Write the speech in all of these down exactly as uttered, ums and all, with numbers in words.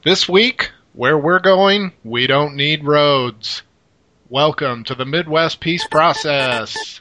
This week, where we're going, we don't need roads. Welcome to the Midwest Peace Process.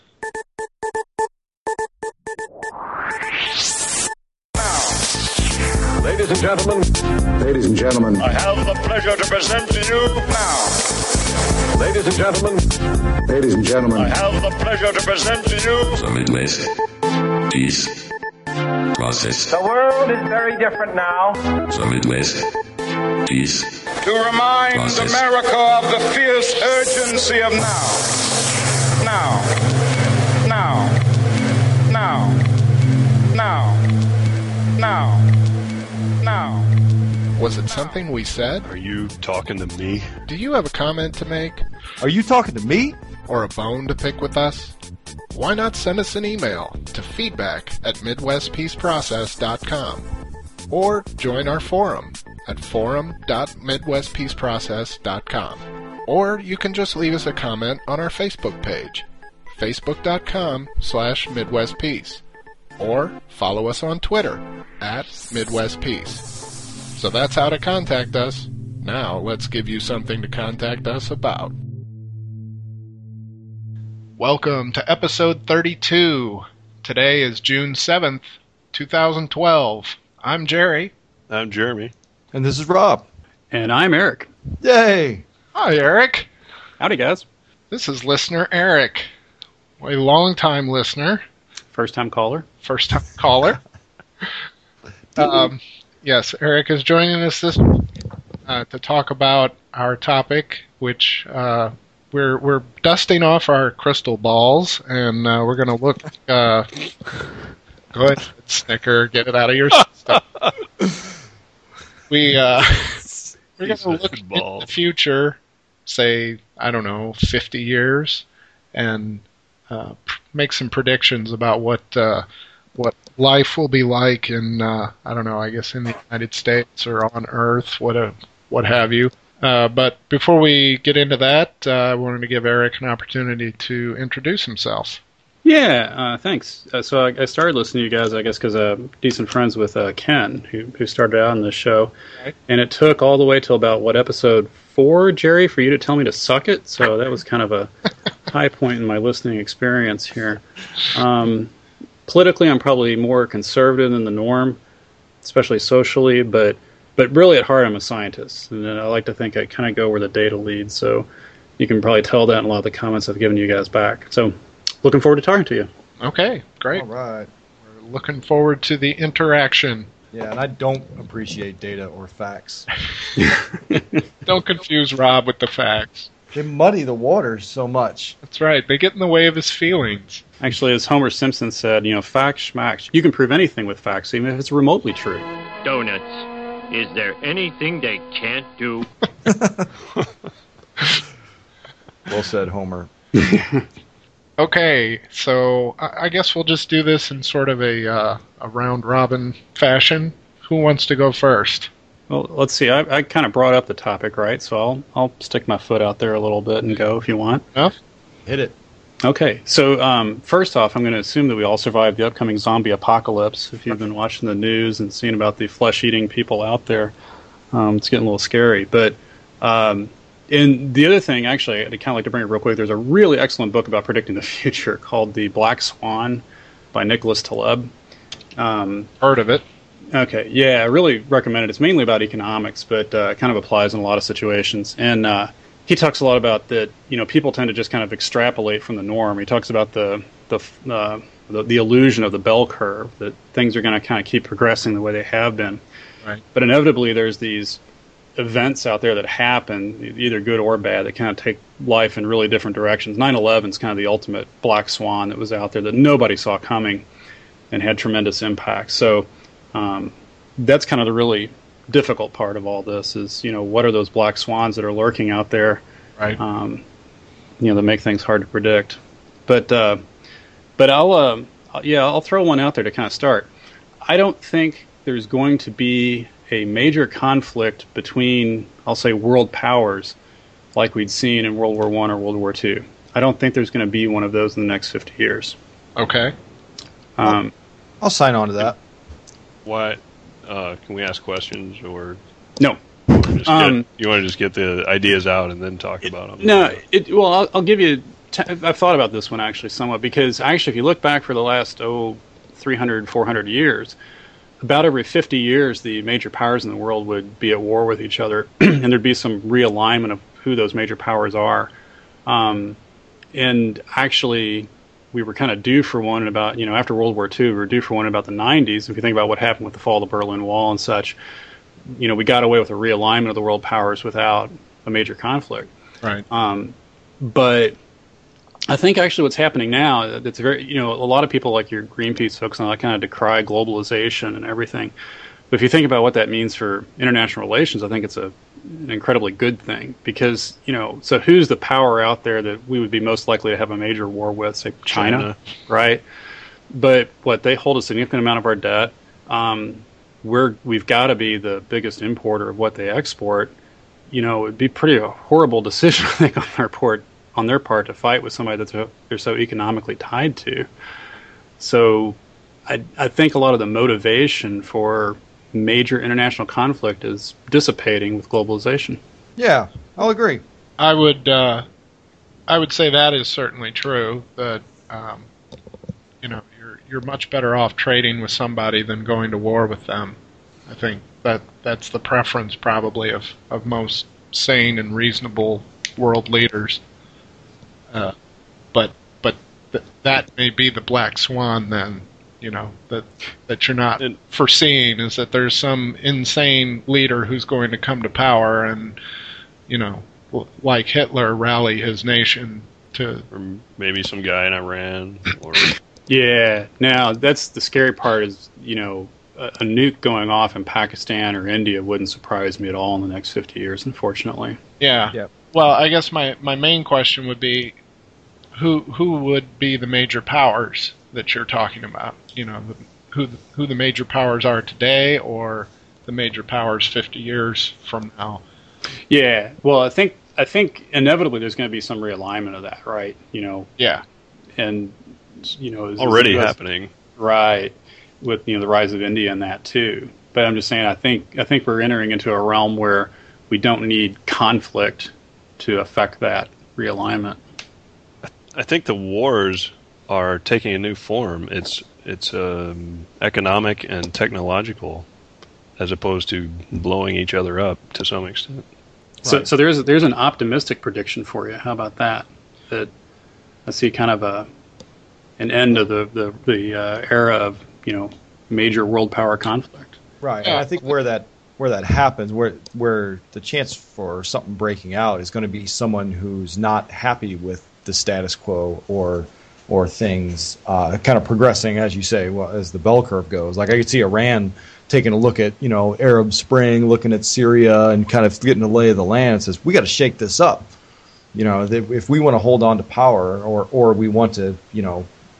Ladies and gentlemen. Ladies and gentlemen. I have the pleasure to present to you now. Ladies and gentlemen. Ladies and gentlemen. I have the pleasure to present to you the Midwest Peace Process. The world is very different now. The Midwest Peace To remind Process. America of the fierce urgency of now. Now. Now. Now. Now. Now. Now. Was it something we said? Are you talking to me? Do you have a comment to make? Are you talking to me? Or a bone to pick with us? Why not send us an email to feedback at midwest peace process dot com or join our forum at forum dot midwest peace process dot com. Or you can just leave us a comment on our Facebook page, facebook dot com slash midwest peace, or follow us on Twitter at Midwest Peace. So that's how to contact us. Now let's give you something to contact us about. Welcome to episode thirty-two. Today is June seventh, twenty twelve. I'm Jerry. I'm Jeremy. And this is Rob. And I'm Eric. Yay! Hi, Eric. Howdy, guys. This is listener Eric, a long-time listener. First-time caller. First-time caller. um, yes, Eric is joining us this week uh, to talk about our topic, which uh, we're we're dusting off our crystal balls, and uh, we're going to look. Uh, go ahead, snicker, get it out of your system. We uh, we're going to look into the future, say I don't know, fifty years, and uh, make some predictions about what uh, what life will be like in uh, I don't know, I guess in the United States or on Earth, what a, what have you. Uh, but before we get into that, uh, I wanted to give Eric an opportunity to introduce himself. Yeah, uh, thanks. Uh, so I, I started listening to you guys, I guess, because I'm decent friends with uh, Ken, who who started out on this show. Right. And it took all the way till about, what, episode four, Jerry, for you to tell me to suck it? So that was kind of a high point in my listening experience here. Um, politically, I'm probably more conservative than the norm, especially socially, but but really at heart, I'm a scientist. And I like to think I kind of go where the data leads. So you can probably tell that in a lot of the comments I've given you guys back. So looking forward to talking to you. Okay, great. All right. We're looking forward to the interaction. Yeah, and I don't appreciate data or facts. Don't confuse Rob with the facts. They muddy the waters so much. That's right. They get in the way of his feelings. Actually, as Homer Simpson said, you know, facts schmacks. You can prove anything with facts, even if it's remotely true. Donuts. Is there anything they can't do? Well said, Homer. Okay, so I I guess we'll just do this in sort of a uh, a round-robin fashion. Who wants to go first? Well, let's see. I, I kind of brought up the topic, right? So I'll I'll stick my foot out there a little bit and go if you want. No? Hit it. Okay. So um, first off, I'm going to assume that we all survived the upcoming zombie apocalypse. If you've been watching the news and seeing about the flesh-eating people out there, um, it's getting a little scary. But um, and the other thing, actually, I'd kind of like to bring it real quick. There's a really excellent book about predicting the future called The Black Swan by Nicholas Taleb. Um, Heard of it. Okay, yeah, I really recommend it. It's mainly about economics, but uh, it kind of applies in a lot of situations. And uh, he talks a lot about that. You know, people tend to just kind of extrapolate from the norm. He talks about the the uh, the, the illusion of the bell curve, that things are going to kind of keep progressing the way they have been. Right. But inevitably, there's these events out there that happen, either good or bad, that kind of take life in really different directions. nine eleven is kind of the ultimate black swan that was out there that nobody saw coming and had tremendous impact. So um, that's kind of the really difficult part of all this is, you know, what are those black swans that are lurking out there, Right. um, you know, that make things hard to predict. But, uh, but I'll, uh, yeah, I'll throw one out there to kind of start. I don't think there's going to be a major conflict between, I'll say, world powers like we'd seen in World War One or World War Two. I don't think there's going to be one of those in the next fifty years. Okay. Um, I'll sign on to that. What? Uh, can we ask questions or? no. Just Um, get, you want to just get the ideas out and then talk about them. No, it, well, I'll, I'll give you. T- I've thought about this one actually somewhat because actually, if you look back for the last oh, three hundred, four hundred years, about every fifty years, the major powers in the world would be at war with each other, and there'd be some realignment of who those major powers are. Um, and actually, we were kind of due for one in about, you know, after World War Two, we were due for one in about the nineties. If you think about what happened with the fall of the Berlin Wall and such, you know, we got away with a realignment of the world powers without a major conflict. Right. Um, but I think actually what's happening now, it's very, you know, a lot of people like your Greenpeace folks and all that kind of decry globalization and everything. But if you think about what that means for international relations, I think it's a, an incredibly good thing because, you know, so who's the power out there that we would be most likely to have a major war with? Say China, China. right? But what they hold a significant amount of our debt. Um, we're we've got to be the biggest importer of what they export. You know, it'd be pretty a horrible decision I think on their part on their part to fight with somebody that's a, they're so economically tied to. So, I I think a lot of the motivation for major international conflict is dissipating with globalization. Yeah, I'll agree. I would uh, I would say that is certainly true. That um, you know you're you're much better off trading with somebody than going to war with them. I think that that's the preference probably of, of most sane and reasonable world leaders. Uh, but but th- that may be the black swan then. You know, that that you're not foreseeing is that there's some insane leader who's going to come to power and, you know, like Hitler, rally his nation to... Or maybe some guy in Iran. Or Yeah, now that's the scary part is, you know, a, a nuke going off in Pakistan or India wouldn't surprise me at all in the next fifty years, unfortunately. Yeah. Yep. Well, I guess my, my main question would be, who who would be the major powers that you're talking about? You know, who who the major powers are today, or the major powers fifty years from now? Yeah, well, I think I think inevitably there's going to be some realignment of that, right? You know, Yeah. and you know, as- already as- happening. right? With you know the rise of India and that too. But I'm just saying, I think I think we're entering into a realm where we don't need conflict to affect that realignment. I think the wars are taking a new form. It's it's um, economic and technological, as opposed to blowing each other up to some extent. So, Right. so there's there's an optimistic prediction for you. How about that? That I see kind of a an end of the the, the uh, era of you know major world power conflict. Right. Yeah. And I think where that where that happens, where where the chance for something breaking out is going to be someone who's not happy with the status quo or or things uh, kind of progressing, as you say, well, as the bell curve goes. Like I could see Iran taking a look at, you know, Arab Spring, looking at Syria, and kind of getting the lay of the land and says, we got to shake this up. You know, if we want to hold on to power or, or we want to, you know,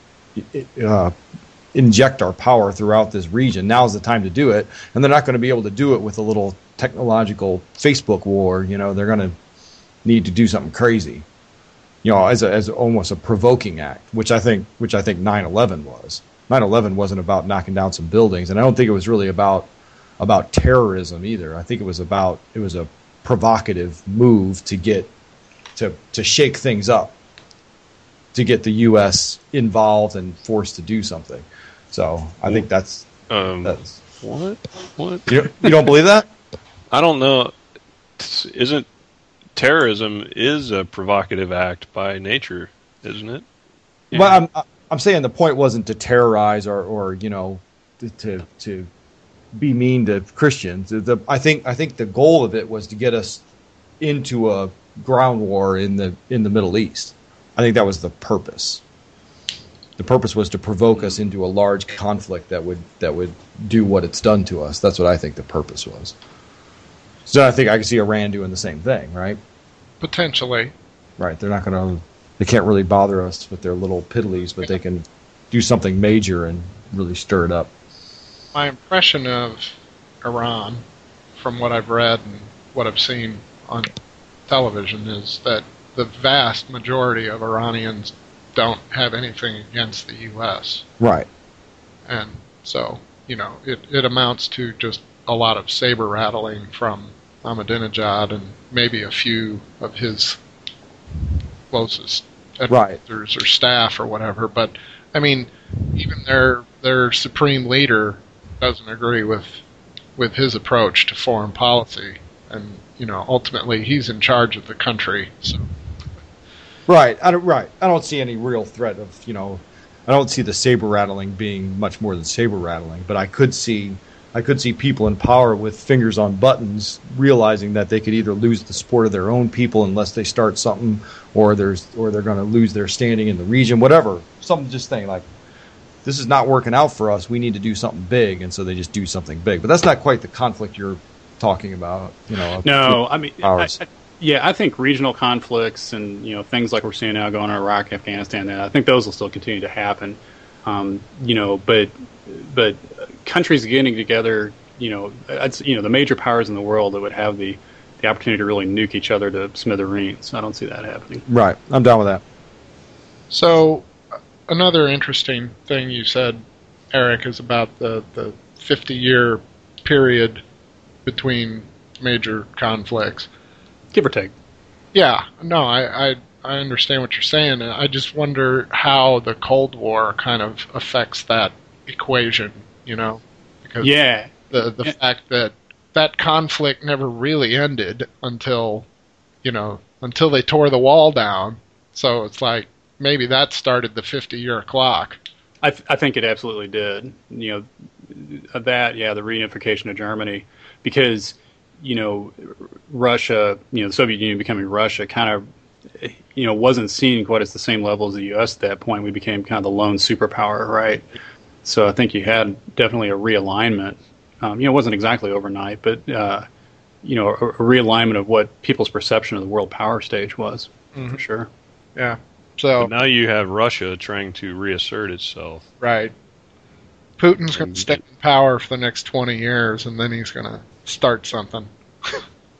uh, inject our power throughout this region, now's the time to do it. And they're not going to be able to do it with a little technological Facebook war. You know, they're going to need to do something crazy. You know, as a, as almost a provoking act, which I think, which I think nine eleven was. nine eleven wasn't about knocking down some buildings, and I don't think it was really about about terrorism either. I think it was about it was a provocative move to get to to shake things up, to get the U S involved and forced to do something. So I think that's Um, that's. what? What? You, you don't believe that? I don't know. Isn't terrorism is a provocative act by nature, isn't it? Well, I'm I'm saying the point wasn't to terrorize or, or you know to, to to be mean to Christians. The, I think I think the goal of it was to get us into a ground war in the in the Middle East. I think that was the purpose. The purpose was to provoke us into a large conflict that would that would do what it's done to us. That's what I think the purpose was. So I think I can see Iran doing the same thing, right? Potentially. Right. They're not going to. They can't really bother us with their little piddlies, but they can do something major and really stir it up. My impression of Iran, from what I've read and what I've seen on television, is that the vast majority of Iranians don't have anything against the U S. Right. And so, you know, it, it amounts to just a lot of saber rattling from Ahmadinejad and maybe a few of his closest Right. advisors or staff or whatever. But I mean, even their their supreme leader doesn't agree with with his approach to foreign policy, and you know, ultimately he's in charge of the country. So Right. I don't. Right. I don't see any real threat of you know. I don't see the saber rattling being much more than saber rattling, but I could see. I could see people in power with fingers on buttons realizing that they could either lose the support of their own people unless they start something, or there's or they're going to lose their standing in the region, whatever. Something just saying like, this is not working out for us. We need to do something big, and so they just do something big. But that's not quite the conflict you're talking about. You know. No, I mean, I, powers. I, yeah, I think regional conflicts and you know things like we're seeing now going on in Iraq, Afghanistan. I think those will still continue to happen. Um, you know, but but countries getting together, you know, it's, you know, the major powers in the world that would have the, the opportunity to really nuke each other to smithereens. I don't see that happening. Right. I'm down with that. So another interesting thing you said, Eric, is about the the fifty-year period between major conflicts. Give or take. Yeah. No, I, I I understand what you're saying. I just wonder how the Cold War kind of affects that equation, you know? Because yeah. the the yeah. fact that that conflict never really ended until, you know, until they tore the wall down. So it's like maybe that started the fifty-year clock. I, th- I think it absolutely did. You know, that, yeah, the reunification of Germany, because, you know, Russia, you know, the Soviet Union becoming Russia kind of, you know, wasn't seen quite at the same level as the U S at that point. We became kind of the lone superpower, right? So I think you had definitely a realignment. Um, you know, it wasn't exactly overnight, but, uh, you know, a, a realignment of what people's perception of the world power stage was, mm-hmm. for sure. Yeah. So but now you have Russia trying to reassert itself. Right. Putin's going to stay in power for the next twenty years, and then he's going to start something. uh,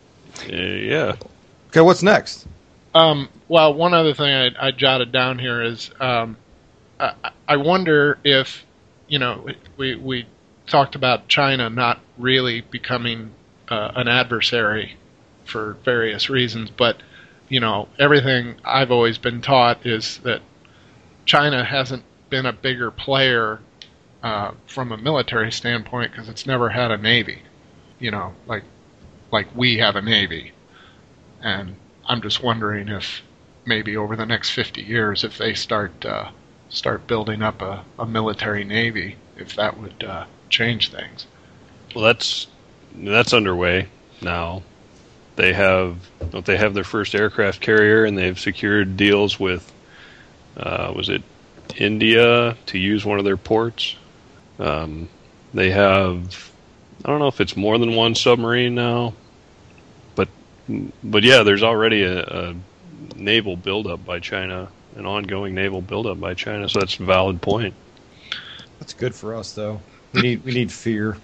yeah. Okay, what's next? Um, well, one other thing I, I jotted down here is um, I, I wonder if, you know, we we talked about China not really becoming uh, an adversary for various reasons, but, you know, everything I've always been taught is that China hasn't been a bigger player uh, from a military standpoint because it's never had a navy, you know, like like we have a navy. And I'm just wondering if maybe over the next fifty years, if they start uh, start building up a, a military navy, if that would uh, change things. Well, that's that's underway now. They have don't they have their first aircraft carrier, and they've secured deals with uh, was it India to use one of their ports. Um, they have I don't know if it's more than one submarine now, but but yeah, there's already a, a naval buildup by China, an ongoing naval buildup by China. So that's a valid point. That's good for us, though. We need we need fear.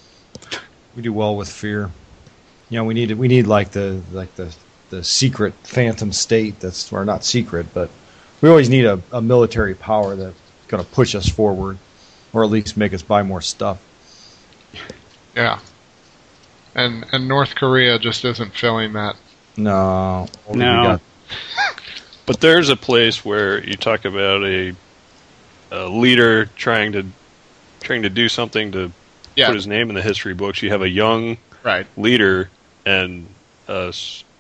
We do well with fear. You know, we need we need like the like the the secret phantom state. That's or not secret, but we always need a, a military power that's going to push us forward, or at least make us buy more stuff. Yeah, and and North Korea just isn't filling that. No, no. But there's a place where you talk about a, a leader trying to trying to do something to yeah. put his name in the history books. You have a young right. leader and uh,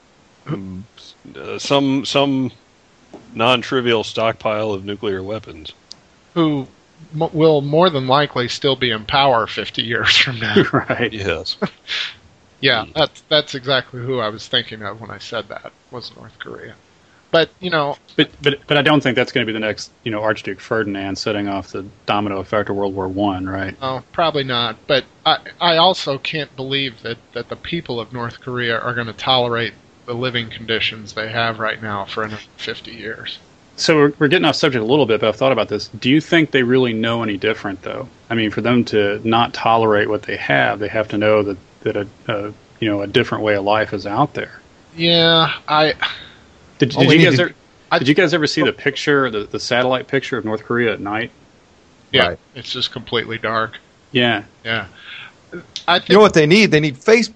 uh, some some non-trivial stockpile of nuclear weapons. Who m- will more than likely still be in power fifty years from now. Right. Yes. Yeah, that's that's exactly who I was thinking of when I said that, was North Korea. But, you know... But but but I don't think that's going to be the next, you know, Archduke Ferdinand setting off the domino effect of World War One, right? Oh, probably not. But I I also can't believe that, that the people of North Korea are going to tolerate the living conditions they have right now for another fifty years. So we're, we're getting off subject a little bit, but I've thought about this. Do you think they really know any different, though? I mean, for them to not tolerate what they have, they have to know that, that a, a you know a different way of life is out there. Yeah, I... Did, did you guys to, ever, did you guys ever see the picture, the, the satellite picture of North Korea at night? Yeah, right. It's just completely dark. Yeah. Yeah. I think, you know what they need? They need Facebook.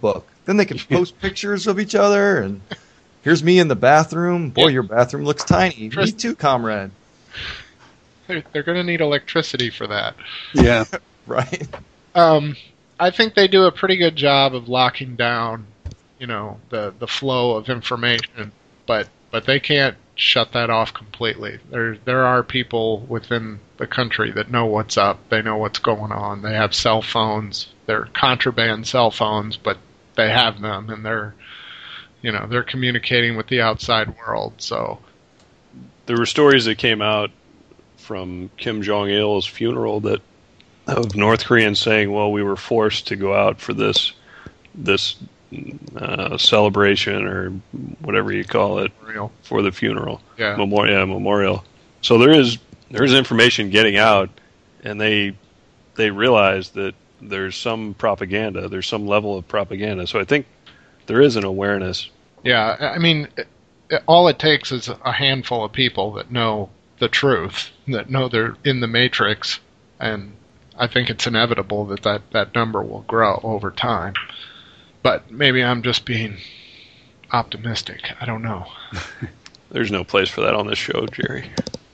then they can post pictures of each other, and here's me in the bathroom. Boy, Yeah. your bathroom looks tiny. Tris- Me too, comrade. They're, they're going to need electricity for that. Yeah. Right? Um, I think they do a pretty good job of locking down, you know, the, the flow of information, but but they can't shut that off completely. There there are people within the country that know what's up. They know what's going on. They have cell phones. They're contraband cell phones, but they have them, and they're, you know, they're communicating with the outside world. So There were stories that came out from Kim Jong Il's funeral that of North Koreans saying, "Well, we were forced to go out for this this uh, celebration or whatever you call it real, for the funeral, yeah, memorial, yeah, memorial." So there is there is information getting out, and they they realize that there's some propaganda, there's some level of propaganda. So I think there is an awareness. yeah. I mean, it, it, all it takes is a handful of people that know the truth, that know they're in the matrix, and I think it's inevitable that that, that number will grow over time. But maybe I'm just being optimistic. I don't know. There's no place for that on this show, Jerry.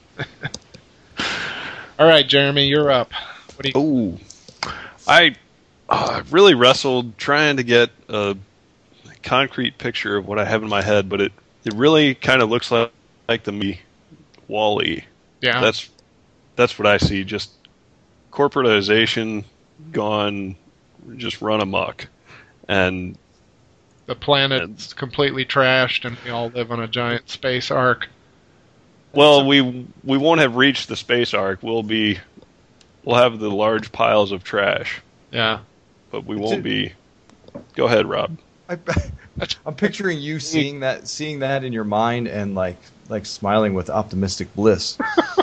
All right, Jeremy, you're up. What do you? Ooh, I uh, really wrestled trying to get a concrete picture of what I have in my head, but it, it really kind of looks like, like the movie Wall-E. Yeah, That's that's what I see. Just corporatization gone, just run amok, and the planet's completely trashed, and we all live on a giant space ark. well, we we won't have reached the space ark. We'll be we'll have the large piles of trash, Yeah, but we won't be. Go ahead, Rob. I, I'm picturing you seeing that, seeing that in your mind, and like, like smiling with optimistic bliss.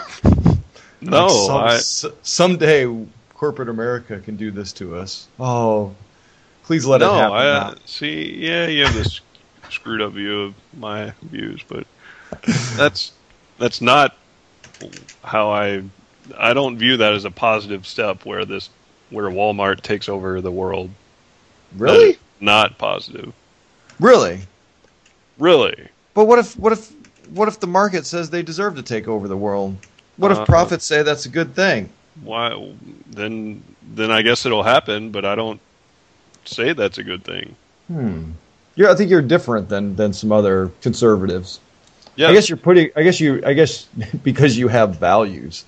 No, Like some, I, s- someday corporate America can do this to us. Oh, please let no, it happen. I now. see. Yeah, you have this screwed up view of my views, but that's that's not how I. I don't view that as a positive step where this where Walmart takes over the world. That Really, is not positive. really. Really. But what if, what if, what if the market says they deserve to take over the world? What if Uh, profits say that's a good thing? Why? Then then I guess it'll happen, but I don't say that's a good thing. Hmm. You're, I think you're different than than some other conservatives. Yeah. I guess you're pretty. I guess you. I guess because you have values.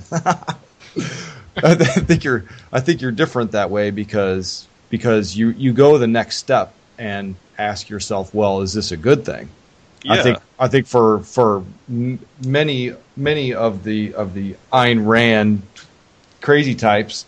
I think you're. I think you're different that way because because you you go the next step and ask yourself, well, is this a good thing? Yeah. I think I think for for m- many many of the of the Ayn Rand crazy types,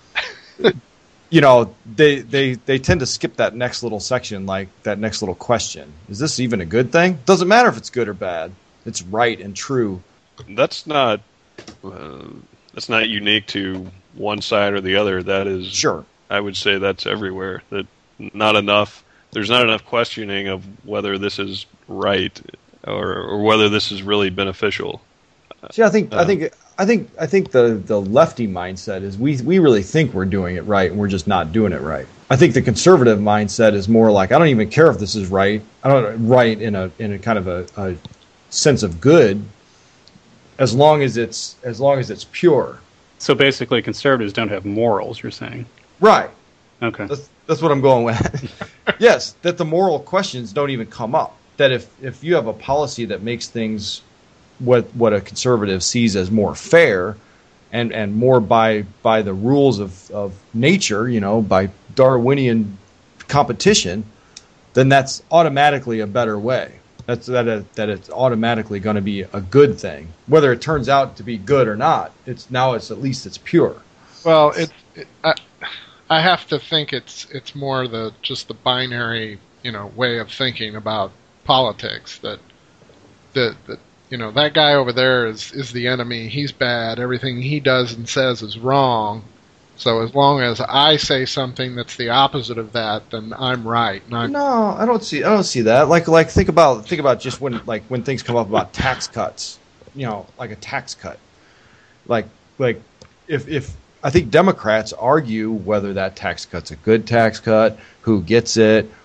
you know, they they they tend to skip that next little section, like that next little question. Is this even a good thing? Doesn't matter if it's good or bad. It's right and true. That's not uh, that's not unique to one side or the other. That is, Sure. I would say that's everywhere. That not enough. There's not enough questioning of whether this is right or, or whether this is really beneficial. See, I think I Uh, think I think I think the the lefty mindset is we we really think we're doing it right and we're just not doing it right. I think the conservative mindset is more like I don't even care if this is right. I don't right in a in a kind of a, a sense of good, as long as it's as long as it's pure. So basically, conservatives don't have morals, you're saying? Right. Okay. That's that's what I'm going with. Yes, that the moral questions don't even come up. That if if you have a policy that makes things what what a conservative sees as more fair and and more by by the rules of, of nature, you know, by Darwinian competition, then that's automatically a better way. That's that it, that it's automatically going to be a good thing. Whether it turns out to be good or not, it's now it's at least it's pure. Well, it, it I, I have to think it's it's more the just the binary, you know, way of thinking about politics. That that that you know that guy over there is is the enemy. He's bad. Everything he does and says is wrong. So as long as I say something that's the opposite of that, then I'm right. And I'm, No, I don't see. I don't see that. Like, like think about think about just when like when things come up about tax cuts. You know, like a tax cut. Like, like if if I think Democrats argue whether that tax cut's a good tax cut, who gets it,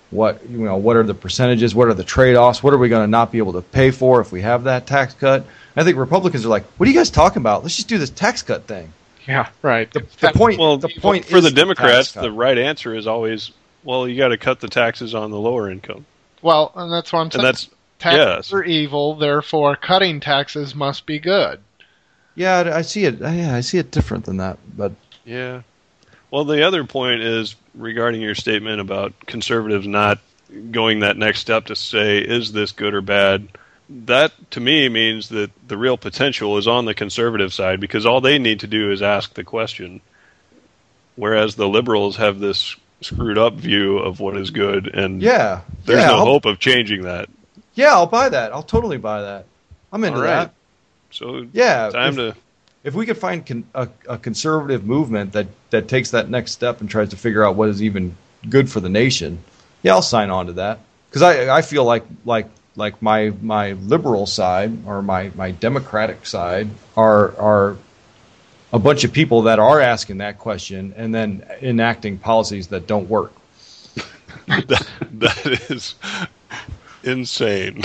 What you know? What are the percentages? What are the trade-offs? What are we going to not be able to pay for if we have that tax cut? I think Republicans are like, "What are you guys talking about? Let's just do this tax cut thing." Yeah, right. The, the point. Well, the point for is the Democrats, tax the cut. right answer is always, well, you got to cut the taxes on the lower income, Well, and that's what I'm saying. and that's Taxes yes. are evil, therefore cutting taxes must be good. Yeah, I see it. Yeah, I see it different than that. But Yeah. Well, the other point is regarding your statement about conservatives not going that next step to say, is this good or bad? That, to me, means that the real potential is on the conservative side, because all they need to do is ask the question, whereas the liberals have this screwed up view of what is good, and yeah, there's yeah, no I'll, hope of changing that. Yeah, I'll buy that. I'll totally buy that. I'm into All right. that. So Yeah, time if, to... if we could find con- a, a conservative movement that, that takes that next step and tries to figure out what is even good for the nation, yeah, I'll sign on to that. Because I I feel like like like my my liberal side or my, my Democratic side are are a bunch of people that are asking that question and then enacting policies that don't work. that, that is insane.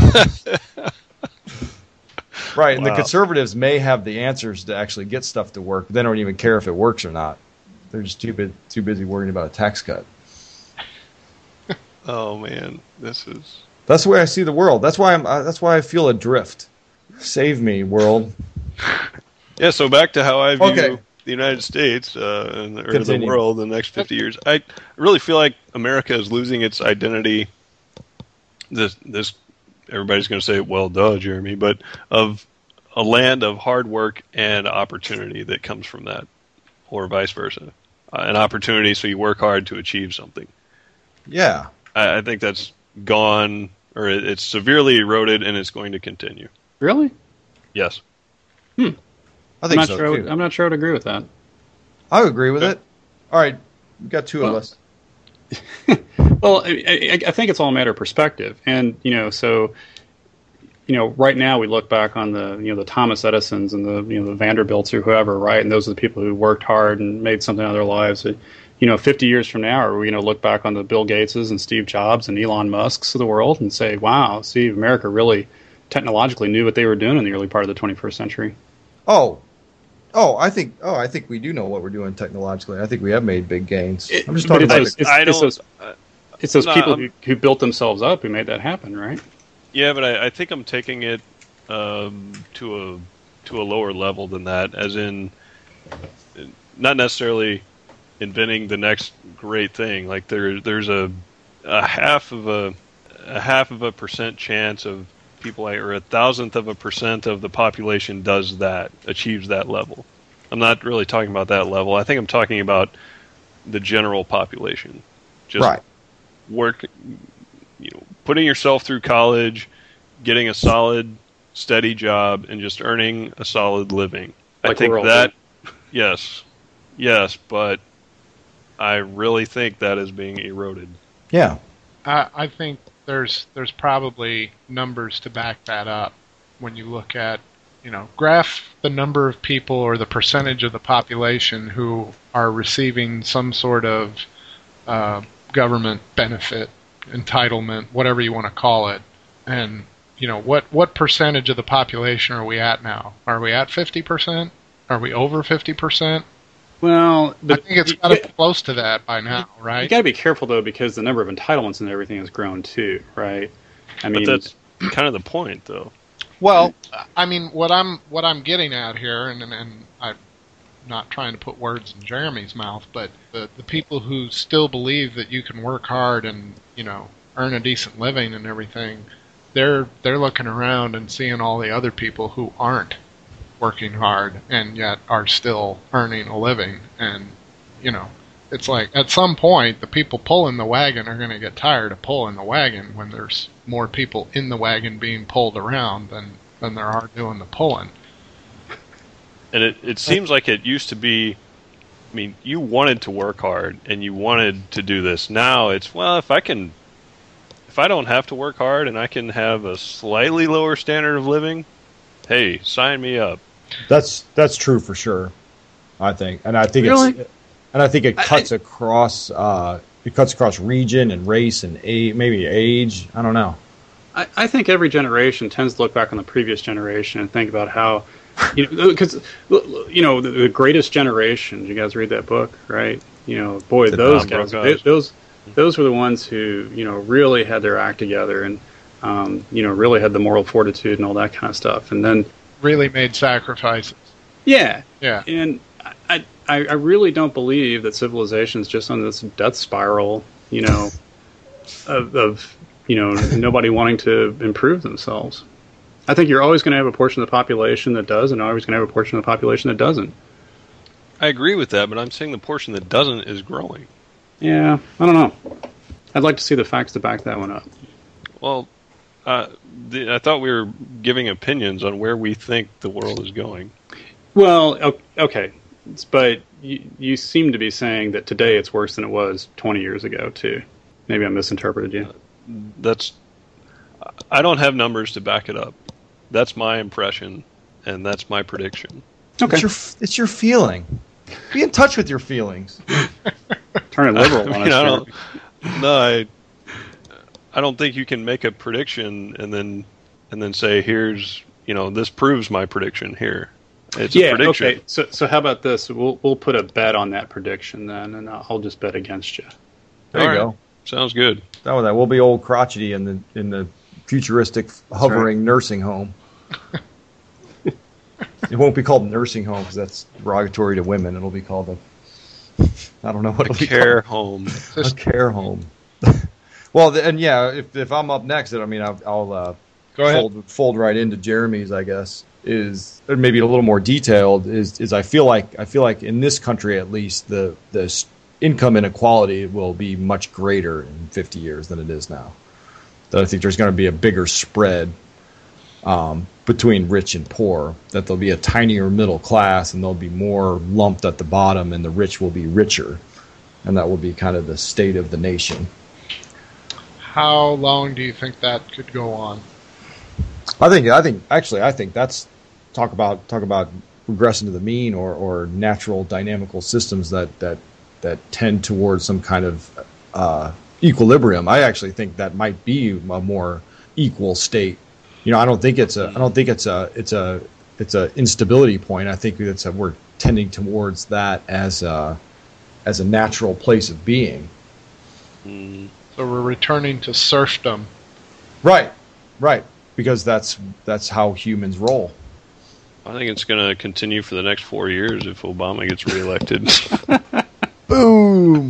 Right, and Wow. the conservatives may have the answers to actually get stuff to work. They don't even care if it works or not. They're just too, bu- too busy worrying about a tax cut. Oh man, this is... That's the way I see the world. That's why I'm. Uh, that's why I feel adrift. Save me, world. Yeah, so back to how I view Okay. the United States uh, and, or the Continue. world in the next fifty years. I really feel like America is losing its identity. This, this everybody's going to say, well, duh, Jeremy, but of a land of hard work and opportunity that comes from that, or vice versa. Uh, an opportunity, so you work hard to achieve something. Yeah. I, I think that's gone, or it, it's severely eroded, and it's going to continue. Really? Yes. I I'm think not so sure. I too. would, I'm not sure I would agree with that. I would agree with it. All right, we got two Well, of us. Well, I, I, I think it's all a matter of perspective, and you know, so you know, right now we look back on the you know the Thomas Edisons and the you know the Vanderbilts or whoever, right? And those are the people who worked hard and made something out of their lives. You know, fifty years from now, are we going to look back on the Bill Gateses and Steve Jobs and Elon Musks of the world and say, "Wow, see, America really technologically knew what they were doing in the early part of the twenty-first century"? Oh, oh, I think. Oh, I think we do know what we're doing technologically. I think we have made big gains. It- I'm just but talking it's about. those- the- it's, I it's don't- those, uh, it's those no, people I'm- who, who built themselves up who made that happen, right? Yeah, but I, I think I'm taking it um, to a to a lower level than that, as in not necessarily inventing the next great thing. Like there, there's a a half of a a half of a percent chance of people, or a thousandth of a percent of the population does that, achieves that level. I'm not really talking about that level. I think I'm talking about the general population. Just Right. work, you know, putting yourself through college, getting a solid, steady job, and just earning a solid living. I Like think we're all that, yes, yes, but I really think that is being eroded. yeah. I, I think there's there's probably numbers to back that up when you look at, you know, graph the number of people or the percentage of the population who are receiving some sort of uh, government benefit, entitlement, whatever you want to call it, and you know what what percentage of the population are we at now? Are we at fifty percent? Are we over fifty percent? Well, but I think it's you- got to be close to that by now, You right? got to be careful though, because the number of entitlements and everything has grown too, right? I mean, But that's kind of the point, though. Well, I mean, what I'm what I'm getting at here, and, and, and I'm not trying to put words in Jeremy's mouth, but the, the people who still believe that you can work hard and, you know, earn a decent living and everything, they're they're looking around and seeing all the other people who aren't working hard and yet are still earning a living. And, you know, it's like at some point the people pulling the wagon are going to get tired of pulling the wagon when there's more people in the wagon being pulled around than, than there are doing the pulling. And it, it seems like it used to be, I mean, you wanted to work hard and you wanted to do this. Now it's, well, if I can, if I don't have to work hard and I can have a slightly lower standard of living, hey, sign me up. That's that's true for sure. I think, and I think Really? it's, and I think it cuts across uh, it cuts across region and race and age, maybe age. I don't know. I, I think every generation tends to look back on the previous generation and think about how, you know, because you know the, the Greatest Generation. You guys read that book, right? You know, boy, The those Tom guys, Brokaw. they, those those were the ones who you know really had their act together and um, you know really had the moral fortitude and all that kind of stuff. And then Really made sacrifices. yeah, Yeah. and I I, I really don't believe that civilization is just on this death spiral, you know, of, of you know nobody wanting to improve themselves. I think you're always going to have a portion of the population that does, and always going to have a portion of the population that doesn't. I agree with that, but I'm saying the portion that doesn't is growing. Yeah, I don't know. I'd like to see the facts to back that one up. Well, uh, the, I thought we were giving opinions on where we think the world is going. Well, o- okay, but you, you seem to be saying that today it's worse than it was twenty years ago, too. Maybe I misinterpreted you. That's. I don't have numbers to back it up. That's my impression, and that's my prediction. Okay. It's your it's your feeling. Be in touch with your feelings. Turning liberal I on mean, us I here. don't, no, I, I don't think you can make a prediction and then and then say, here's, you know, this proves my prediction here. It's Yeah, a prediction. okay. So, so how about this? We'll we'll put a bet on that prediction then, and I'll just bet against you. There you All go. right. Sounds good. That was that. We'll be old crotchety in the in the futuristic hovering nursing home. It won't be called nursing home because that's derogatory to women. It'll be called a I don't know what it'll be Care called. home. A care home. Well, the, and yeah, if if I'm up next, I mean, I'll, I'll uh, Go ahead. fold fold right into Jeremy's. I guess is or maybe a little more detailed. Is is I feel like I feel like in this country at least the the s- income inequality will be much greater in fifty years than it is now. That I think there's going to be a bigger spread um, between rich and poor. That there'll be a tinier middle class, and there'll be more lumped at the bottom, and the rich will be richer, and that will be kind of the state of the nation. How long do you think that could go on? I think I think actually I think that's talk about talk about regressing to the mean or, or natural dynamical systems that, that that tend towards some kind of uh, equilibrium. I actually think that might be a more equal state. You know, I don't think it's a I don't think it's a it's a it's a instability point. I think it's a, we're tending towards that as a as a natural place of being. Mm, So we're returning to serfdom. Right, right. Because that's that's how humans roll. I think it's going to continue for the next four years if Obama gets reelected. Boom.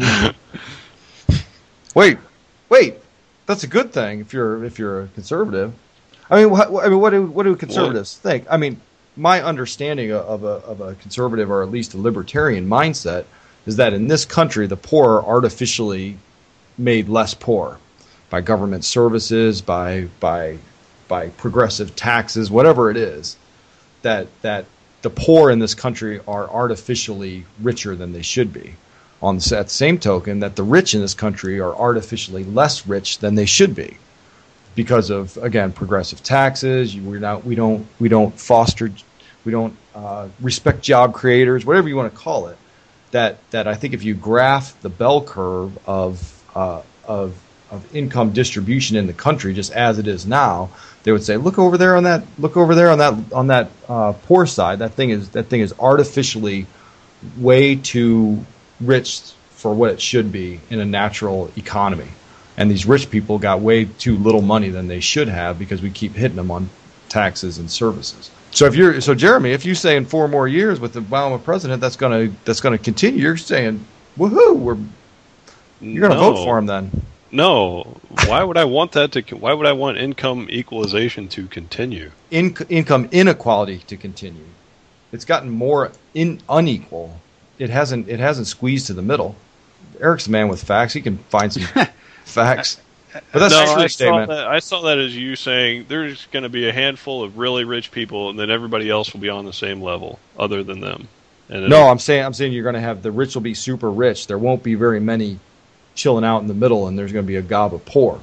wait, wait. That's a good thing if you're if you're a conservative. I mean, what, I mean, what do what do conservatives think? I mean, my understanding of a of a conservative or at least a libertarian mindset is that in this country the poor are artificially made less poor by government services, by by by progressive taxes, whatever it is. That that the poor in this country are artificially richer than they should be. On the same token, that the rich in this country are artificially less rich than they should be, because of again progressive taxes. We're not we don't we don't foster, we don't uh, respect job creators, whatever you want to call it. That that I think if you graph the bell curve of uh, of of income distribution in the country just as it is now, they would say, look over there on that look over there on that on that uh, poor side. That thing is that thing is artificially way too rich for what it should be in a natural economy. And these rich people got way too little money than they should have because we keep hitting them on taxes and services. So if you're so Jeremy, if you say in four more years with the Obama president that's gonna that's gonna continue, you're saying, woohoo, we're you're gonna No. vote for him then. No. Why would I want that to? Why would I want income equalization to continue? In, income inequality to continue. It's gotten more in, unequal. It hasn't it hasn't squeezed to the middle. Eric's the man with facts. He can find some facts. But that's no, actually I a saw statement. that. I saw that as you saying there's going to be a handful of really rich people, and then everybody else will be on the same level, other than them. And No, I'm saying I'm saying you're going to have the rich will be super rich. There won't be very many chilling out in the middle, and there's going to be a gob of poor.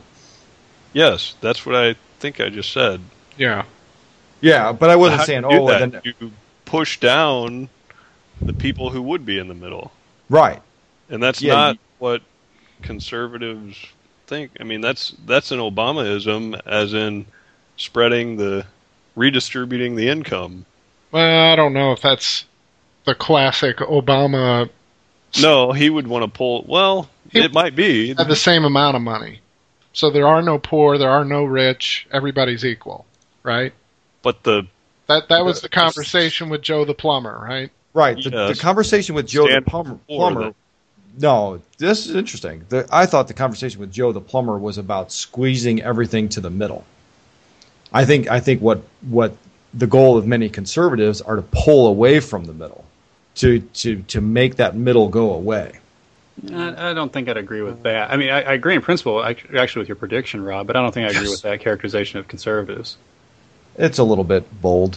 yes, that's what I think I just said. Yeah. Yeah, but I wasn't How saying do you do oh, that? then You push down the people who would be in the middle, right. and that's Yeah, not you- what conservatives think. I mean, that's that's an Obamaism, as in spreading the, redistributing the income. Well, I don't know if that's the classic Obama. No, he would want to pull. Well, He it might be. Have the same amount of money. So there are no poor, there are no rich, everybody's equal, right? But the That that was the conversation with Joe the plumber, right? Right. The, Yes. the conversation with Joe the Stand plumber. for plumber that. no, this is interesting. The, I thought the conversation with Joe the plumber was about squeezing everything to the middle. I think I think what what the goal of many conservatives are to pull away from the middle, to to to make that middle go away. I, I don't think I'd agree with that. I mean, I, I agree in principle, act- actually, with your prediction, Rob, but I don't think I agree Yes. with that characterization of conservatives. It's a little bit bold.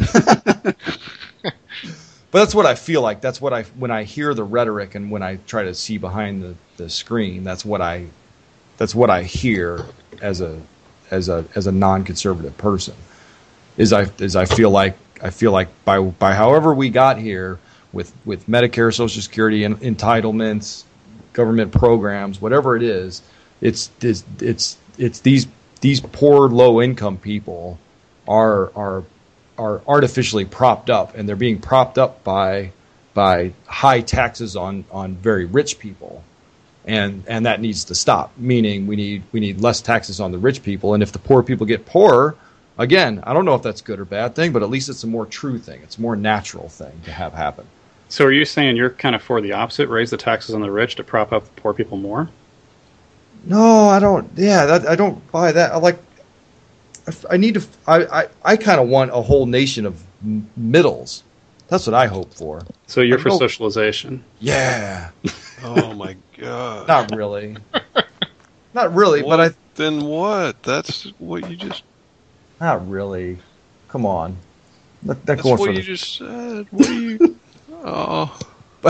But that's what I feel like. That's what I when I hear the rhetoric and when I try to see behind the, the screen, that's what I that's what I hear as a as a as a non-conservative person. Is I is I feel like I feel like by by however we got here with with Medicare, Social Security, and entitlements, government programs, whatever it is, it's it's it's it's these these poor low income people are are are artificially propped up, and they're being propped up by by high taxes on on very rich people, and and that needs to stop. Meaning we need we need less taxes on the rich people, and if the poor people get poorer, again, I don't know if that's a good or bad thing, but at least it's a more true thing. It's a more natural thing to have happen. So are you saying you're kind of for the opposite, raise the taxes on the rich to prop up the poor people more? No, I don't. Yeah, that, I don't buy that. I like. I need to. I I, I kind of want a whole nation of m- middles. That's what I hope for. So you're I for know- socialization. Yeah. oh my god! Not really. Not really, What? but I. Then what? That's what you just. Not really. Come on. That, that That's going what for you the, just said. What are you? Oh,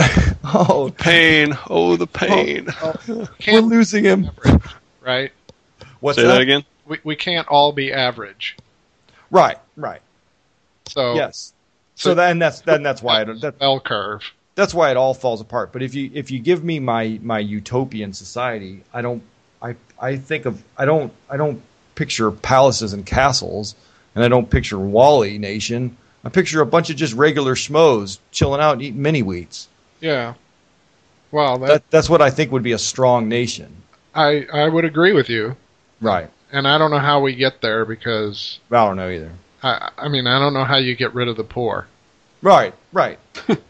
oh, pain! Oh, the pain! we're Can't losing him. right? What's Say that again. We we can't all be average. Right, right. So Yes. So then that's then that's why it, that, bell curve. that's why it all falls apart. But if you if you give me my my utopian society, I don't I I think of I don't I don't picture palaces and castles, and I don't picture Wall-E Nation. I picture a bunch of just regular schmoes chilling out and eating mini wheats. Yeah. Well, that, That that's what I think would be a strong nation. I I would agree with you, Right. and I don't know how we get there because I don't know either. I I mean I don't know how you get rid of the poor. Right, right.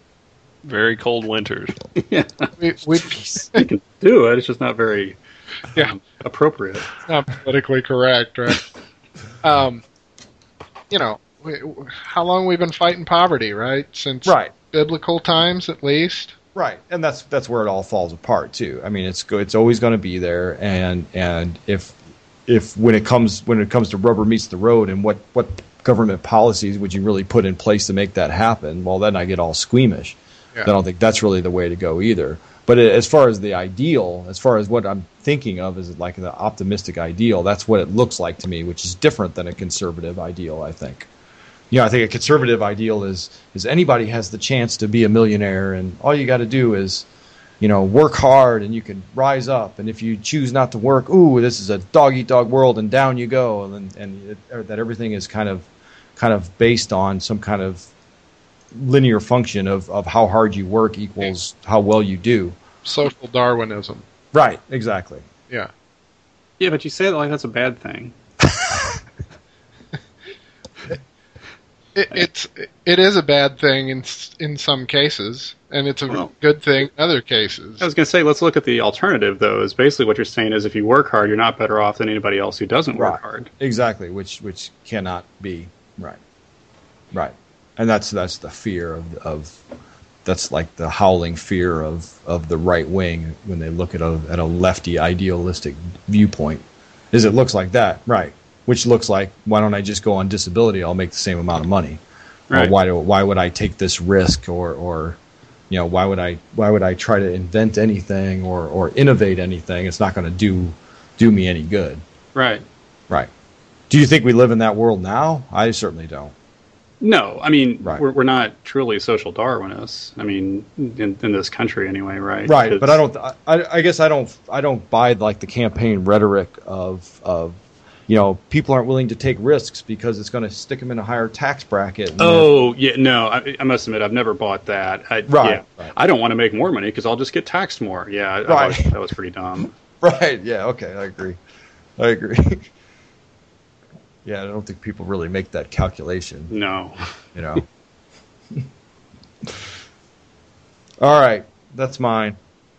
Very cold winters. Yeah, We we you can do it. It's just not very yeah. um, appropriate. Not politically correct, right? um, you know, we, how long we've been fighting poverty, right? Since Right. biblical times, at least. Right, and that's that's where it all falls apart too. I mean, it's go, it's always going to be there, and and if if when it comes when it comes to rubber meets the road, and what what government policies would you really put in place to make that happen? Well, then I get all squeamish. Yeah. I don't think that's really the way to go either. But as far as the ideal, as far as what I'm thinking of as like the optimistic ideal, that's what it looks like to me, which is different than a conservative ideal, I think. You know, I think a conservative ideal is is anybody has the chance to be a millionaire, and all you got to do is, you know, work hard, and you can rise up. And if you choose not to work, ooh, this is a dog eat dog world, and down you go. And and it, that everything is kind of kind of based on some kind of linear function of, of how hard you work equals how well you do. Social Darwinism. Right, exactly. Yeah. Yeah, but you say that like that's a bad thing. It, it's it is a bad thing in in some cases, and it's a Well- good thing in other cases. I was going to say, let's look at the alternative, though. Is basically what you're saying is if you work hard, you're not better off than anybody else who doesn't work Right. hard. Exactly, which which cannot be right. Right. And that's that's the fear of of that's like the howling fear of, of the right wing when they look at a at a lefty idealistic viewpoint. Is it looks like that, right? Which looks like, why don't I just go on disability? I'll make the same amount of money. Right. Or why do why would I take this risk? Or or you know, why would I why would I try to invent anything or, or innovate anything? It's not going to do do me any good. Right. Right. Do you think we live in that world now? I certainly don't. No, I mean, Right. we're, we're not truly social Darwinists. I mean, in, in this country anyway, right? Right, It's- but I don't. I, I guess I don't. I don't buy like the campaign rhetoric of of, you know, people aren't willing to take risks because it's going to stick them in a higher tax bracket. and Oh, yeah, no, I, I must admit, I've never bought that. I, Right, yeah. right. I don't want to make more money because I'll just get taxed more. Yeah, I, I Right. thought that was pretty dumb. Right. Yeah. Okay. I agree. I agree. Yeah, I don't think people really make that calculation. No. You know. All right, that's mine.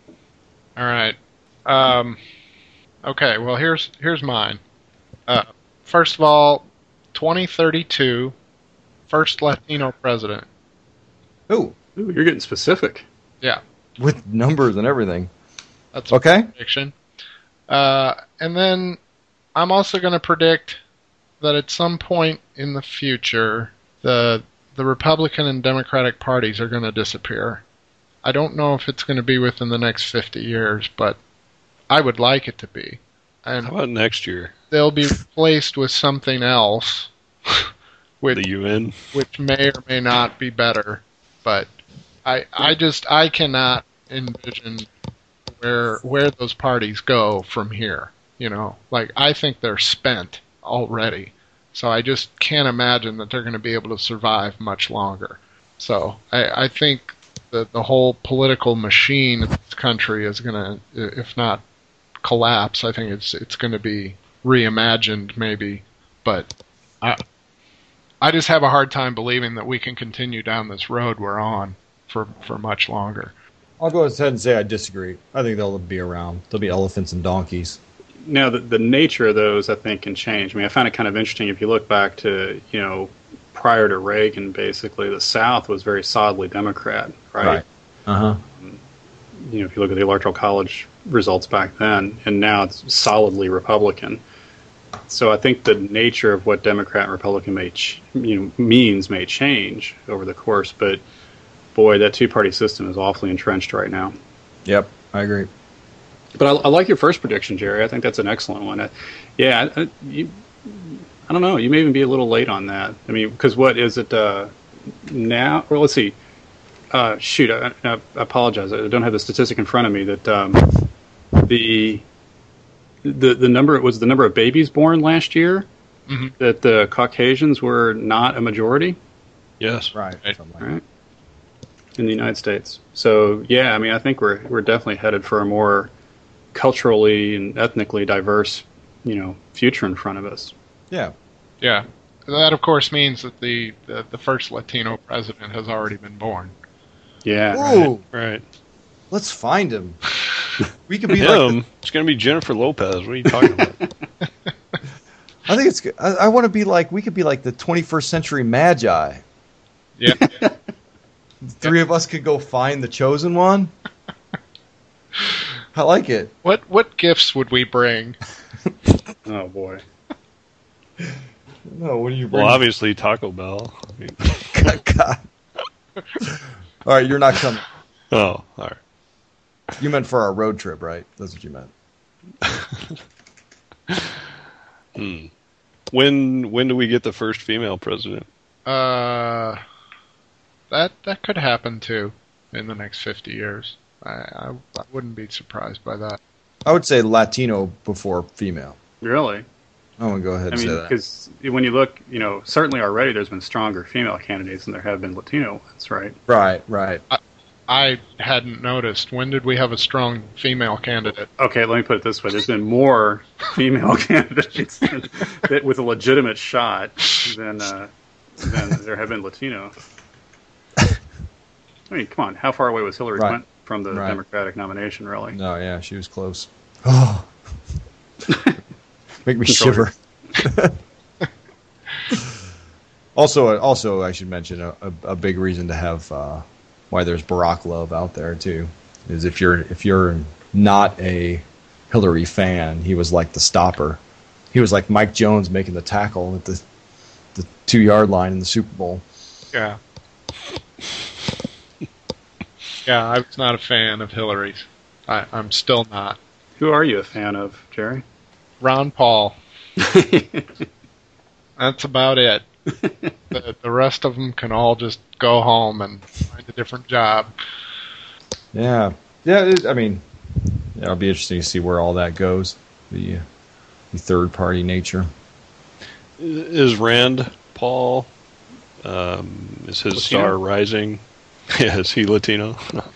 All right. Um, okay. Well, here's here's mine. Uh, first of all, twenty thirty-two, first Latino president. Ooh, Ooh, you're getting specific. Yeah, with numbers and everything. that's a Okay. prediction. Uh, and then I'm also going to predict that at some point in the future, the the Republican and Democratic parties are going to disappear. I don't know if it's going to be within the next fifty years, but I would like it to be. And How about next year? they'll be replaced with something else, which, The U N? which may or may not be better. But I I just I cannot envision where where those parties go from here. You know, like I think they're spent already. So I just can't imagine that they're going to be able to survive much longer. So I, I think the the whole political machine of this country is going to, if not collapse, I think it's it's going to be reimagined maybe. But I I just have a hard time believing that we can continue down this road we're on for for much longer. I'll go ahead and say I disagree. I think they'll be around. There'll be elephants and donkeys. Now, the, the nature of those, I think, can change. I mean, I find it kind of interesting if you look back to, you know, prior to Reagan, basically, the South was very solidly Democrat, right? Uh huh. You know, if you look at the Electoral College results back then, and now it's solidly Republican. So I think the nature of what Democrat and Republican may, ch- you know, means may change over the course. But boy, that two-party system is awfully entrenched right now. Yep, I agree. But I, I like your first prediction, Jerry. I think that's an excellent one. I, yeah, I, you, I don't know. You may even be a little late on that. I mean, because what is it uh, now? Well, let's see. Uh, shoot, I, I apologize. I don't have the statistic in front of me that um, the the the number was the number of babies born last year. Mm-hmm. That the Caucasians were not a majority. Yes. Right. Right. something like Right. In the United States. So yeah, I mean, I think we're we're definitely headed for a more culturally and ethnically diverse, you know, future in front of us. that. Yeah. Yeah. That, of course, means that the, the, the first Latino president has already been born. Yeah. Ooh, Right. let's find him. We could be like. Him? The, It's going to be Jennifer Lopez. What are you talking about? I think it's. good. I, I want to be like. We could be like the twenty-first century magi. Yeah. The three of us could go find the chosen one. I like it. What what gifts would we bring? Oh boy. No, what do you bring? Well, obviously Taco Bell. I mean, God. All right, you're not coming. oh, all right. You meant for our road trip, right? That's what you meant. Hmm. When when do we get the first female president? Uh, that that could happen too in the next fifty years. I, I I wouldn't be surprised by that. I would say Latino before female. Really? I'm gonna go ahead I and mean, say that. because when you look, you know, certainly already there's been stronger female candidates than there have been Latino ones, right? Right, right. I hadn't noticed. When did we have a strong female candidate? Okay, let me put it this way: there's been more female candidates than, that with a legitimate shot than uh, than there have been Latino. I mean, come on, how far away was Hillary Right. Clinton from the Right. Democratic nomination? Really? No, yeah, she was close. Oh, make me shiver. also, also, I should mention a, a, a big reason to have uh, why there's Barack love out there too is if you're if you're not a Hillary fan, he was like the stopper. He was like Mike Jones making the tackle at the the two yard line in the Super Bowl. Yeah. Yeah, I was not a fan of Hillary's. I, I'm still not. Who are you a fan of, Jerry? Ron Paul. That's about it. the, the rest of them can all just go home and find a different job. Yeah, yeah. It, I mean, yeah, it'll be interesting to see where all that goes. The, uh, the third party nature. Is Rand Paul? Um, is his Latino? star rising? Yeah, is he Latino?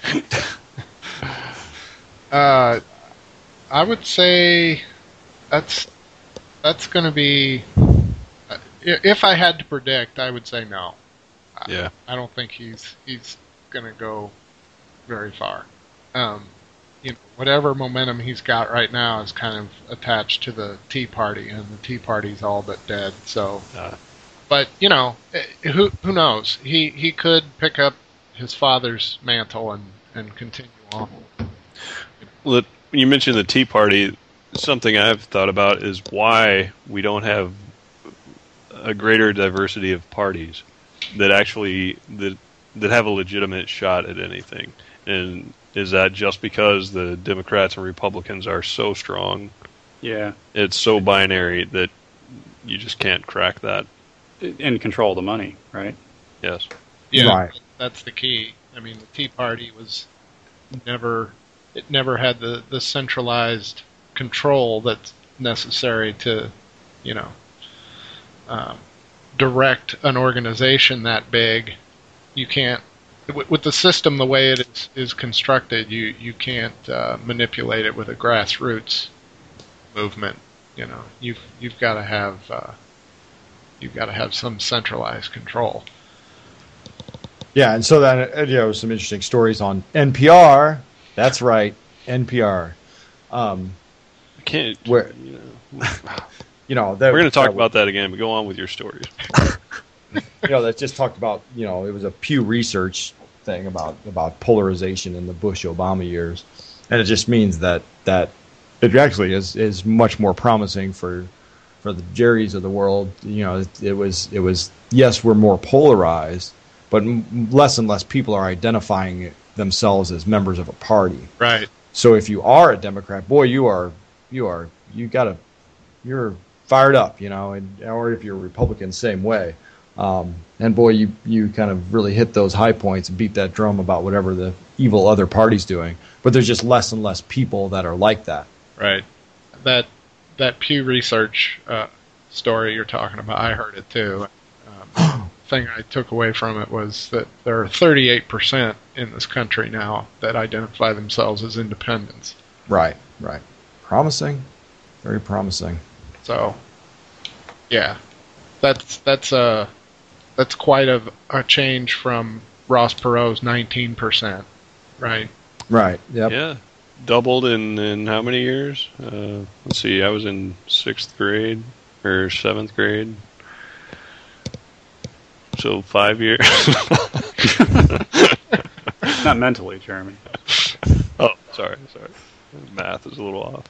Uh, I would say that's that's going to be. Uh, if I had to predict, I would say no. Yeah, I, I don't think he's he's going to go very far. Um, you know, whatever momentum he's got right now is kind of attached to the Tea Party, and the Tea Party's all but dead. So, uh, but you know, who who knows? He he could pick up his father's mantle and, and continue on. Well, you mentioned the Tea Party. Something I've thought about is why we don't have a greater diversity of parties that actually that that have a legitimate shot at anything. And is that just because the Democrats and Republicans are so strong? Yeah. It's so binary that you just can't crack that. And control the money, right? Yes. Yeah, Right. that's the key. I mean, the Tea Party was never, it never had the, the centralized control that's necessary to, you know, um, direct an organization that big. You can't, with, with the system the way it is, is constructed, you, you can't uh, manipulate it with a grassroots movement. You know, you've you've got to have uh, you've got to have some centralized control. Yeah, and so that uh, you know, some interesting stories on N P R. That's right, N P R. Um, I can't. Where- You know, you know, that, we're going to talk that, about that again, but go on with your stories. You know, that just talked about, you know, it was a Pew Research thing about about polarization in the Bush-Obama years, and it just means that that it actually is is much more promising for for the Jerrys of the world. You know, it, it was it was yes, we're more polarized, but m- less and less people are identifying themselves as members of a party. Right. So if you are a Democrat, boy, you are you are you gotta you're fired up, you know, and or if you're a Republican, same way. Um, and boy, you you kind of really hit those high points and beat that drum about whatever the evil other party's doing. But there's just less and less people that are like that. Right. That that Pew Research uh, story you're talking about, I heard it too. Um, the thing I took away from it was that there are thirty-eight percent in this country now that identify themselves as independents. Right, right. Promising, very promising. So, yeah, that's that's a that's quite a, a change from Ross Perot's nineteen percent, right? Right. Yep. Yeah, doubled in, in how many years? Uh, let's see, I was in sixth grade or seventh grade, so five years. Not mentally, Jeremy. Oh, sorry, sorry. Math is a little off.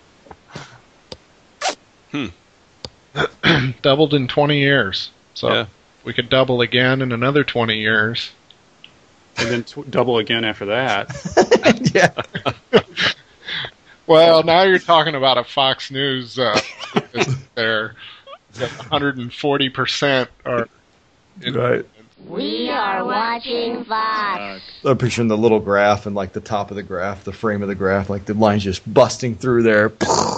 Hmm. Doubled in twenty years. So Yeah. we could double again in another twenty years. And then tw- double again after that. Yeah. Well, now you're talking about a Fox News uh, there. one hundred forty percent are Right. We are watching Fox. I'm picturing the little graph and like the top of the graph, the frame of the graph, like the lines just busting through there.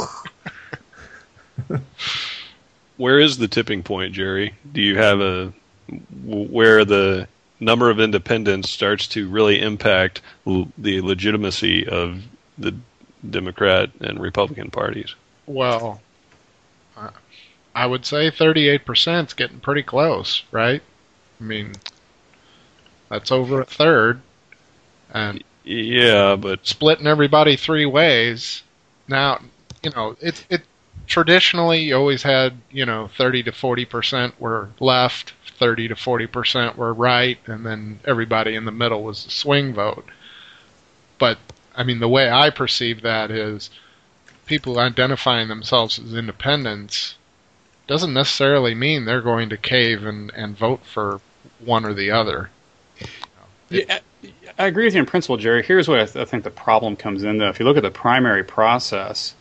Where is the tipping point, Jerry? Do you have a where the number of independents starts to really impact l- the legitimacy of the Democrat and Republican parties? Well, uh, I would say thirty-eight percent is getting pretty close, right? I mean, that's over a third. And Yeah, but splitting everybody three ways. Now, you know, it, it traditionally you always had, you know, thirty to forty percent were left, thirty to forty percent were right, and then everybody in the middle was the swing vote. But, I mean, the way I perceive that is people identifying themselves as independents doesn't necessarily mean they're going to cave and, and vote for one or the other. Yeah, I agree with you in principle, Jerry. Here's where I, th- I think the problem comes in, though. If you look at the primary process,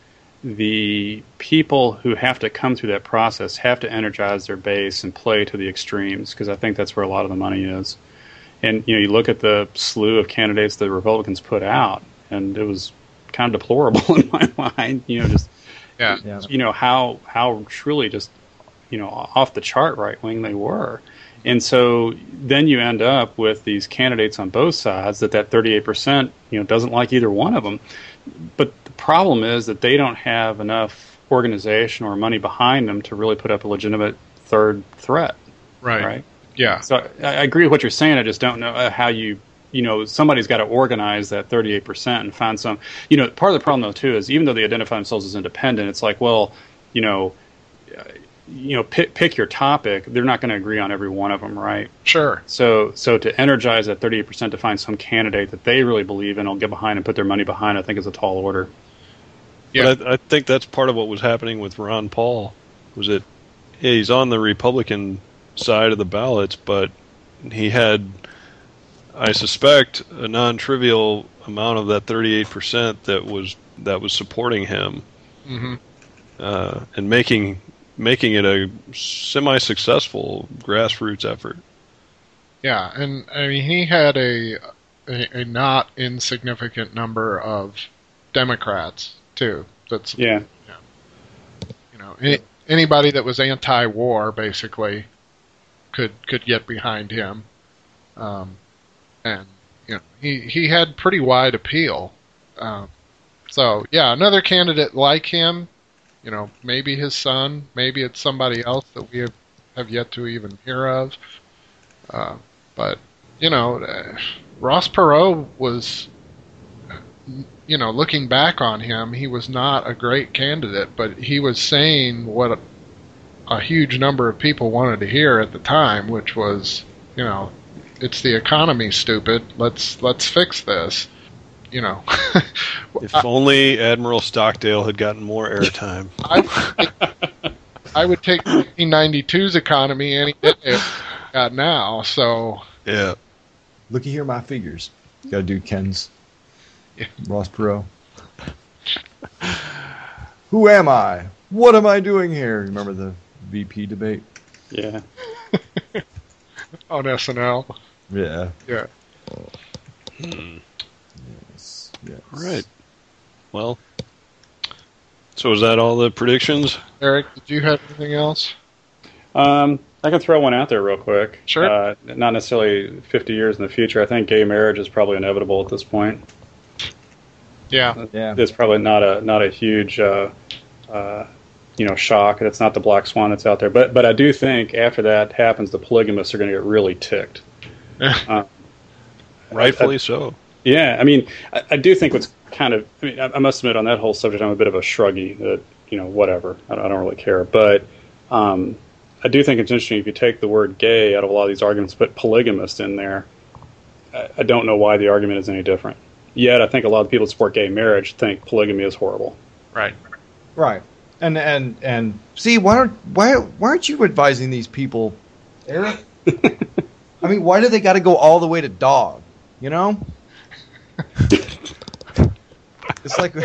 the people who have to come through that process have to energize their base and play to the extremes, because I think that's where a lot of the money is. And you know, you look at the slew of candidates the Republicans put out, and it was kind of deplorable in my mind. You know, just Yeah. Yeah. you know how how truly just you know off the chart right wing they were. And so then you end up with these candidates on both sides that that thirty-eight percent you know doesn't like either one of them. But the problem is that they don't have enough organization or money behind them to really put up a legitimate third threat. Right. Right. Yeah. So I, I agree with what you're saying. I just don't know uh, how you, you know, somebody's got to organize that thirty-eight percent and find some, you know, part of the problem though too is even though they identify themselves as independent, it's like, well, you know, uh, you know, pick, pick your topic. They're not going to agree on every one of them, right? Sure. So, so to energize that thirty-eight percent to find some candidate that they really believe in, will get behind and put their money behind, I think is a tall order. Yeah. But I, I think that's part of what was happening with Ron Paul. Was that yeah, he's on the Republican side of the ballots, but he had, I suspect, a non-trivial amount of that thirty-eight percent that was that was supporting him, Mm-hmm. uh, and making making it a semi-successful grassroots effort. Yeah, and I mean he had a, a a not insignificant number of Democrats too. That's Yeah. you know any, anybody that was anti-war basically could could get behind him, um, and you know he he had pretty wide appeal. Um, so yeah, another candidate like him, you know, maybe his son, maybe it's somebody else that we have, have yet to even hear of. Uh, but you know, uh, Ross Perot was, you know, looking back on him, he was not a great candidate, but he was saying what a, a huge number of people wanted to hear at the time, which was, you know, it's the economy, stupid. Let's let's fix this. You know, If only Admiral Stockdale had gotten more airtime. I, I would take nineteen ninety-two's economy any day if we got now. So Yeah. Looky here, my figures. Got to do Ken's. Yeah. Ross Perot. Who am I? What am I doing here? Remember the V P debate? Yeah. on S N L, Yeah. yeah. Hmm. Yes. Yes. Right. Well, so is that all the predictions? Eric, did you have anything else? Um, I can throw one out there real quick. Sure. Uh, not necessarily fifty years in the future. I think gay marriage is probably inevitable at this point. Yeah. Yeah. It's probably not a not a huge, uh, uh, you know, shock. It's not the black swan that's out there. But but I do think after that happens, the polygamists are going to get really ticked. Uh, Rightfully I, I, so. Yeah, I mean, I, I do think what's kind of. I mean, I, I must admit on that whole subject, I'm a bit of a shruggy. That you know, whatever. I don't, I don't really care. But um, I do think it's interesting if you take the word gay out of a lot of these arguments, put polygamist in there. I, I don't know why the argument is any different. Yet, I think a lot of people that support gay marriage think polygamy is horrible. Right. Right. And and and see, why don't why why aren't you advising these people, Eric? I mean, why do they got to go all the way to dog? You know, it's like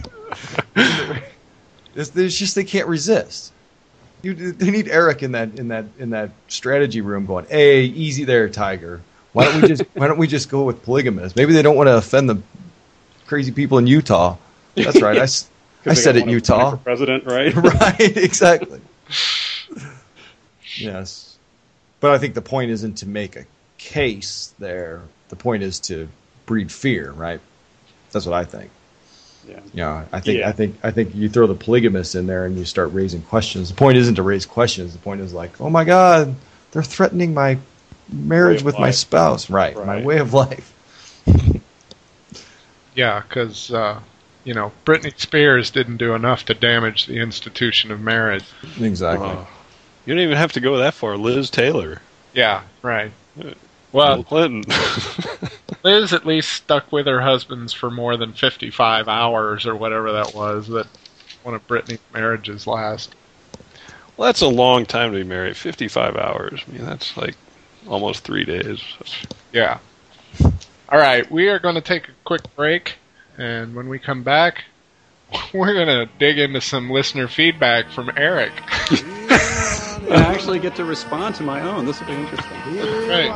it's, it's just they can't resist. You, they need Eric in that in that in that strategy room going, "Hey, easy there, Tiger. Why don't we just why don't we just go with polygamous? Maybe they don't want to offend the crazy people in Utah. That's right. I, I said it, Utah. For president, right? Right, exactly. Yes. But I think the point isn't to make a case there. The point is to breed fear, right? That's what I think. Yeah. Yeah, I think Yeah. I think I think you throw the polygamists in there and you start raising questions. The point isn't to raise questions. The point is like, oh my God, they're threatening my marriage of with my life. spouse. Right, my Right. way of life. Yeah, because, uh, you know, Britney Spears didn't do enough to damage the institution of marriage. Exactly. Uh, you don't even have to go that far. Liz Taylor. Yeah, right. Bill Well, Clinton. Liz at least stuck with her husbands for more than fifty-five hours or whatever that was that one of Britney's marriages last. Well, that's a long time to be married. fifty-five hours. I mean, that's like almost three days. Yeah. All right, we are going to take a quick break, and when we come back, we're gonna dig into some listener feedback from Eric. I actually get to respond to my own. This will be interesting. Right.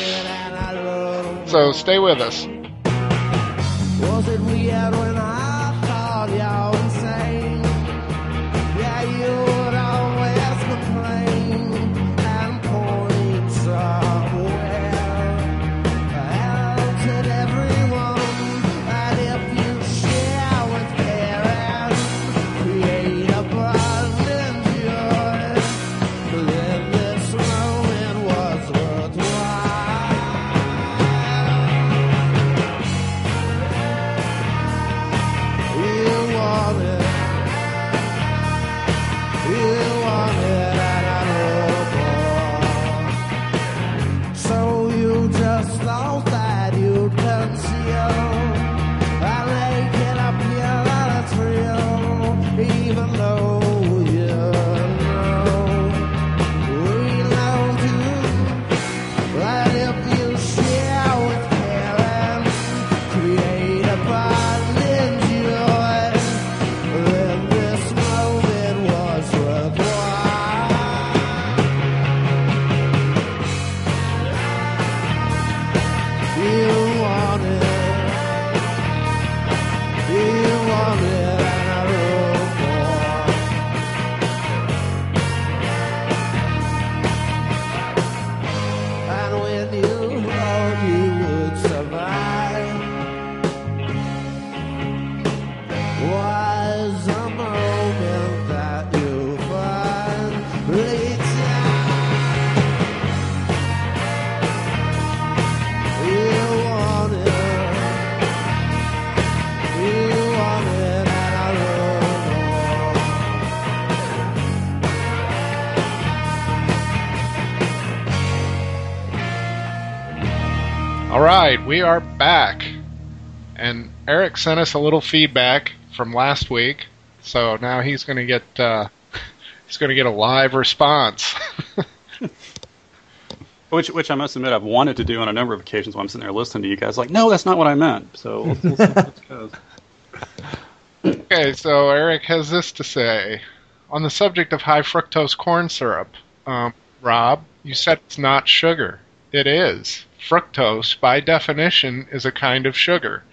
So stay with us. Was it weird when I thought you insane? Yeah, you would always complain and point somewhere else at everyone. And if you share with parents, create a abundant joy, then this moment was worthwhile. You want it, you want it, and I know more. So you just thought that you'd conceal and make it appear that it's real, even though you know we know too that if you share with parents, create a bonding joy, then this moment was worthwhile. You want it, you want it, and I wrote more. And when you thought you would survive, was a moment that you finally died. You want it, you want it, and I wrote All right, we are back. And Eric sent us a little feedback from last week, so now he's going to get uh, he's going to get a live response. Which, which I must admit, I've wanted to do on a number of occasions while I'm sitting there listening to you guys. Like, no, that's not what I meant. So let's, let's see how this goes. Okay, so Eric has this to say. On the subject of high fructose corn syrup, um, Rob, you said it's not sugar. It is. Fructose, by definition, is a kind of sugar.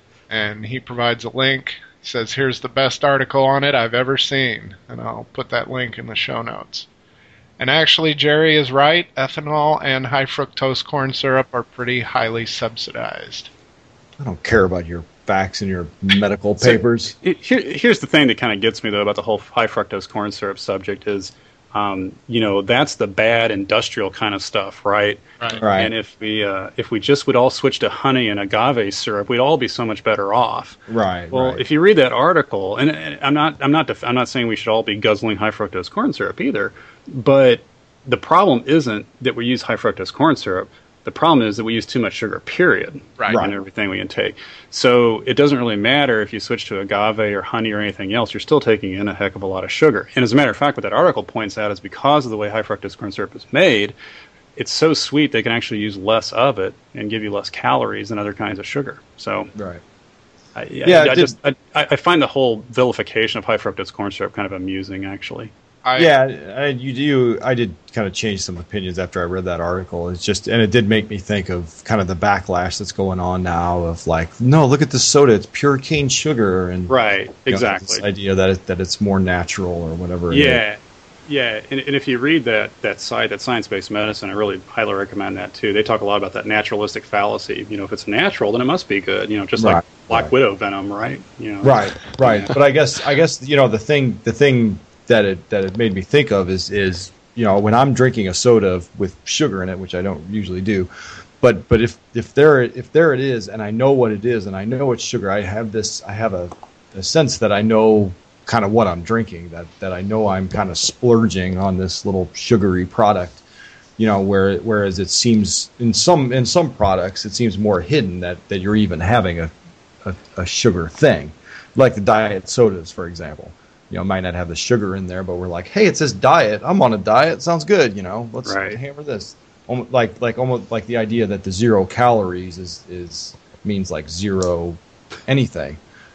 And he provides a link. He says, here's the best article on it I've ever seen. And I'll put that link in the show notes. And actually, Jerry is right. Ethanol and high fructose corn syrup are pretty highly subsidized. I don't care about your facts and your medical papers. So, here, here's the thing that kind of gets me, though, about the whole high fructose corn syrup subject is, um, you know, that's the bad industrial kind of stuff, right? Right. Right. And if we uh, if we just would all switch to honey and agave syrup, we'd all be so much better off. Right. Well, right. if you read that article, and, and I'm not I'm not def- I'm not saying we should all be guzzling high fructose corn syrup either, but the problem isn't that we use high fructose corn syrup. The problem is that we use too much sugar, period, Right. in everything we intake. So it doesn't really matter if you switch to agave or honey or anything else. You're still taking in a heck of a lot of sugar. And as a matter of fact, what that article points out is because of the way high fructose corn syrup is made, it's so sweet they can actually use less of it and give you less calories than other kinds of sugar. So Right. I, Yeah, I, I it just I, I find the whole vilification of high fructose corn syrup kind of amusing, actually. I, Yeah, I, you do. I did kind of change some opinions after I read that article. It's just, and it did make me think of kind of the backlash that's going on now of like, no, look at this soda; it's pure cane sugar, and Right, you know, exactly. this idea that it, that it's more natural or whatever. it Yeah, is. yeah, and, and if you read that that site, that Science-Based Medicine, I really highly recommend that too. They talk a lot about that naturalistic fallacy. You know, if it's natural, then it must be good. You know, just like Right, Black right. Widow venom, right? You know, Right, right. Yeah. But I guess, I guess you know the thing, the thing that it that it made me think of is is you know when I'm drinking a soda with sugar in it, which I don't usually do, but but if if there if there it is, and I know what it is, and I know it's sugar, I have this, I have a, a sense that I know kind of what I'm drinking, that that I know I'm kind of splurging on this little sugary product. You know, where whereas it seems in some in some products it seems more hidden that, that you're even having a, a, a sugar thing, like the diet sodas, for example. You know, might not have the sugar in there, but we're like, hey, it says diet. I'm on a diet. Sounds good. You know, let's Right. hammer this. Almost like like almost like the idea that the zero calories is is means like zero anything.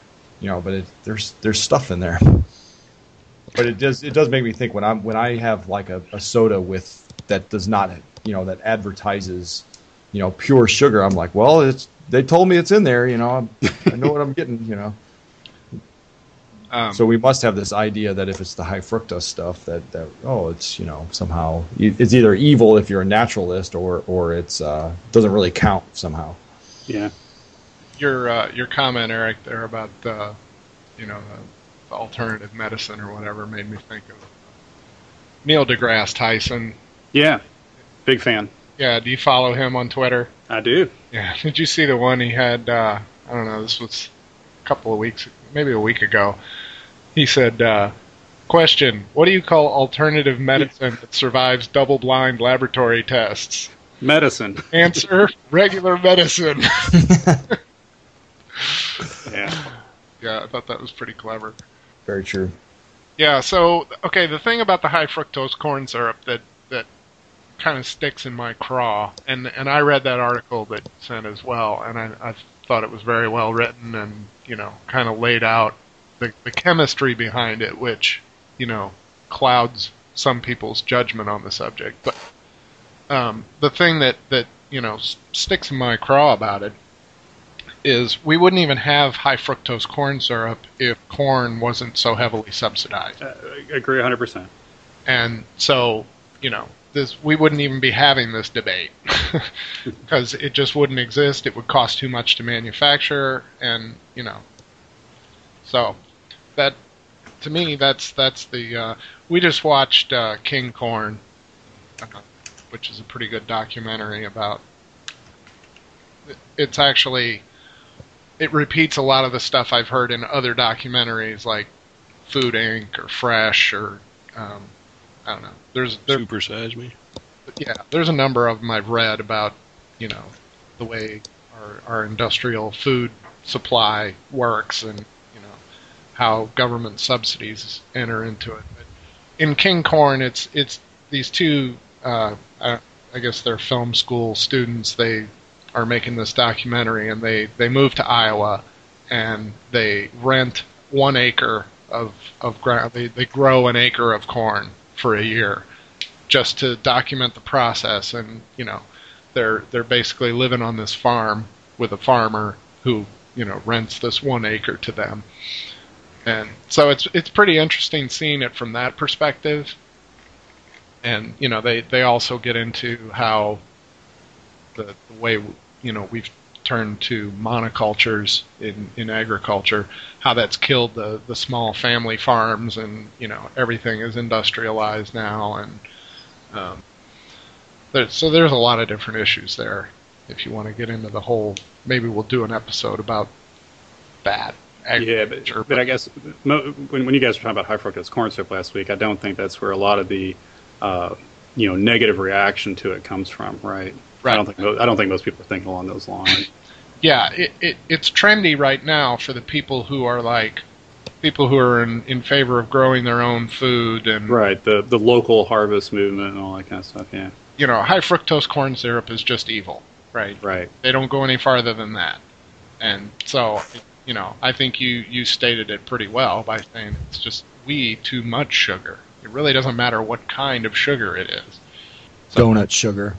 you know, but it, there's there's stuff in there. But it does it does make me think when I'm when I have like a, a soda with that does not, you know, that advertises, you know, pure sugar. I'm like, well, it's they told me it's in there, you know, I know what I'm getting, you know. Um, so we must have this idea that if it's the high fructose stuff, that, that oh, it's, you know, somehow it's either evil if you're a naturalist, or or it's uh, doesn't really count somehow. Yeah. Your uh, your comment, Eric, there about uh, you know the, the alternative medicine or whatever made me think of Neil deGrasse Tyson. Yeah, big fan. Yeah, do you follow him on Twitter? I do. Yeah. Did you see the one he had? Uh, I don't know. This was a couple of weeks, maybe a week ago. He said, uh, question, what do you call alternative medicine that survives double-blind laboratory tests? Medicine. Answer, regular medicine. Yeah. Yeah, I thought that was pretty clever. Very true. Yeah, so, okay, the thing about the high fructose corn syrup that, that kind of sticks in my craw, and, and I read that article that you sent as well, and I, I thought it was very well written and, you know, kind of laid out The, the chemistry behind it, which, you know, clouds some people's judgment on the subject. But um, the thing that, that, you know, s- sticks in my craw about it is we wouldn't even have high fructose corn syrup if corn wasn't so heavily subsidized. Uh, I agree one hundred percent. And so, you know, this we wouldn't even be having this debate because it just wouldn't exist. It would cost too much to manufacture, and, you know, so that, to me, that's that's the. Uh, we just watched uh, King Corn, uh, which is a pretty good documentary about. It's actually, it repeats a lot of the stuff I've heard in other documentaries like Food Incorporated or Fresh or um, I don't know. There's there, Super Size Me. Yeah, there's a number of them I've read about, you know, the way our our industrial food supply works and how government subsidies enter into it. But in King Corn, it's it's these two, uh, I, I guess they're film school students. They are making this documentary, and they, they move to Iowa, and they rent one acre of of ground. They they grow an acre of corn for a year, just to document the process. And you know, they're they're basically living on this farm with a farmer who, you know, rents this one acre to them. And so it's it's pretty interesting seeing it from that perspective. And, you know, they, they also get into how the, the way, you know, we've turned to monocultures in, in agriculture, how that's killed the, the small family farms, and, you know, everything is industrialized now. And um, there, so there's a lot of different issues there. If you want to get into the whole, maybe we'll do an episode about that. Yeah, but, but I guess mo- when, when you guys were talking about high fructose corn syrup last week, I don't think that's where a lot of the, uh, you know, negative reaction to it comes from, right? Right. I don't think mo- I don't think most people are thinking along those lines. Yeah, it, it it's trendy right now for the people who are like people who are in, in favor of growing their own food and right, the the local harvest movement and all that kind of stuff. Yeah, you know, high fructose corn syrup is just evil, right? Right. They don't go any farther than that, and so. You know, I think you, you stated it pretty well by saying it's just way too much sugar. It really doesn't matter what kind of sugar it is. So, donut sugar.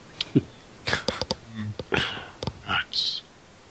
Nuts.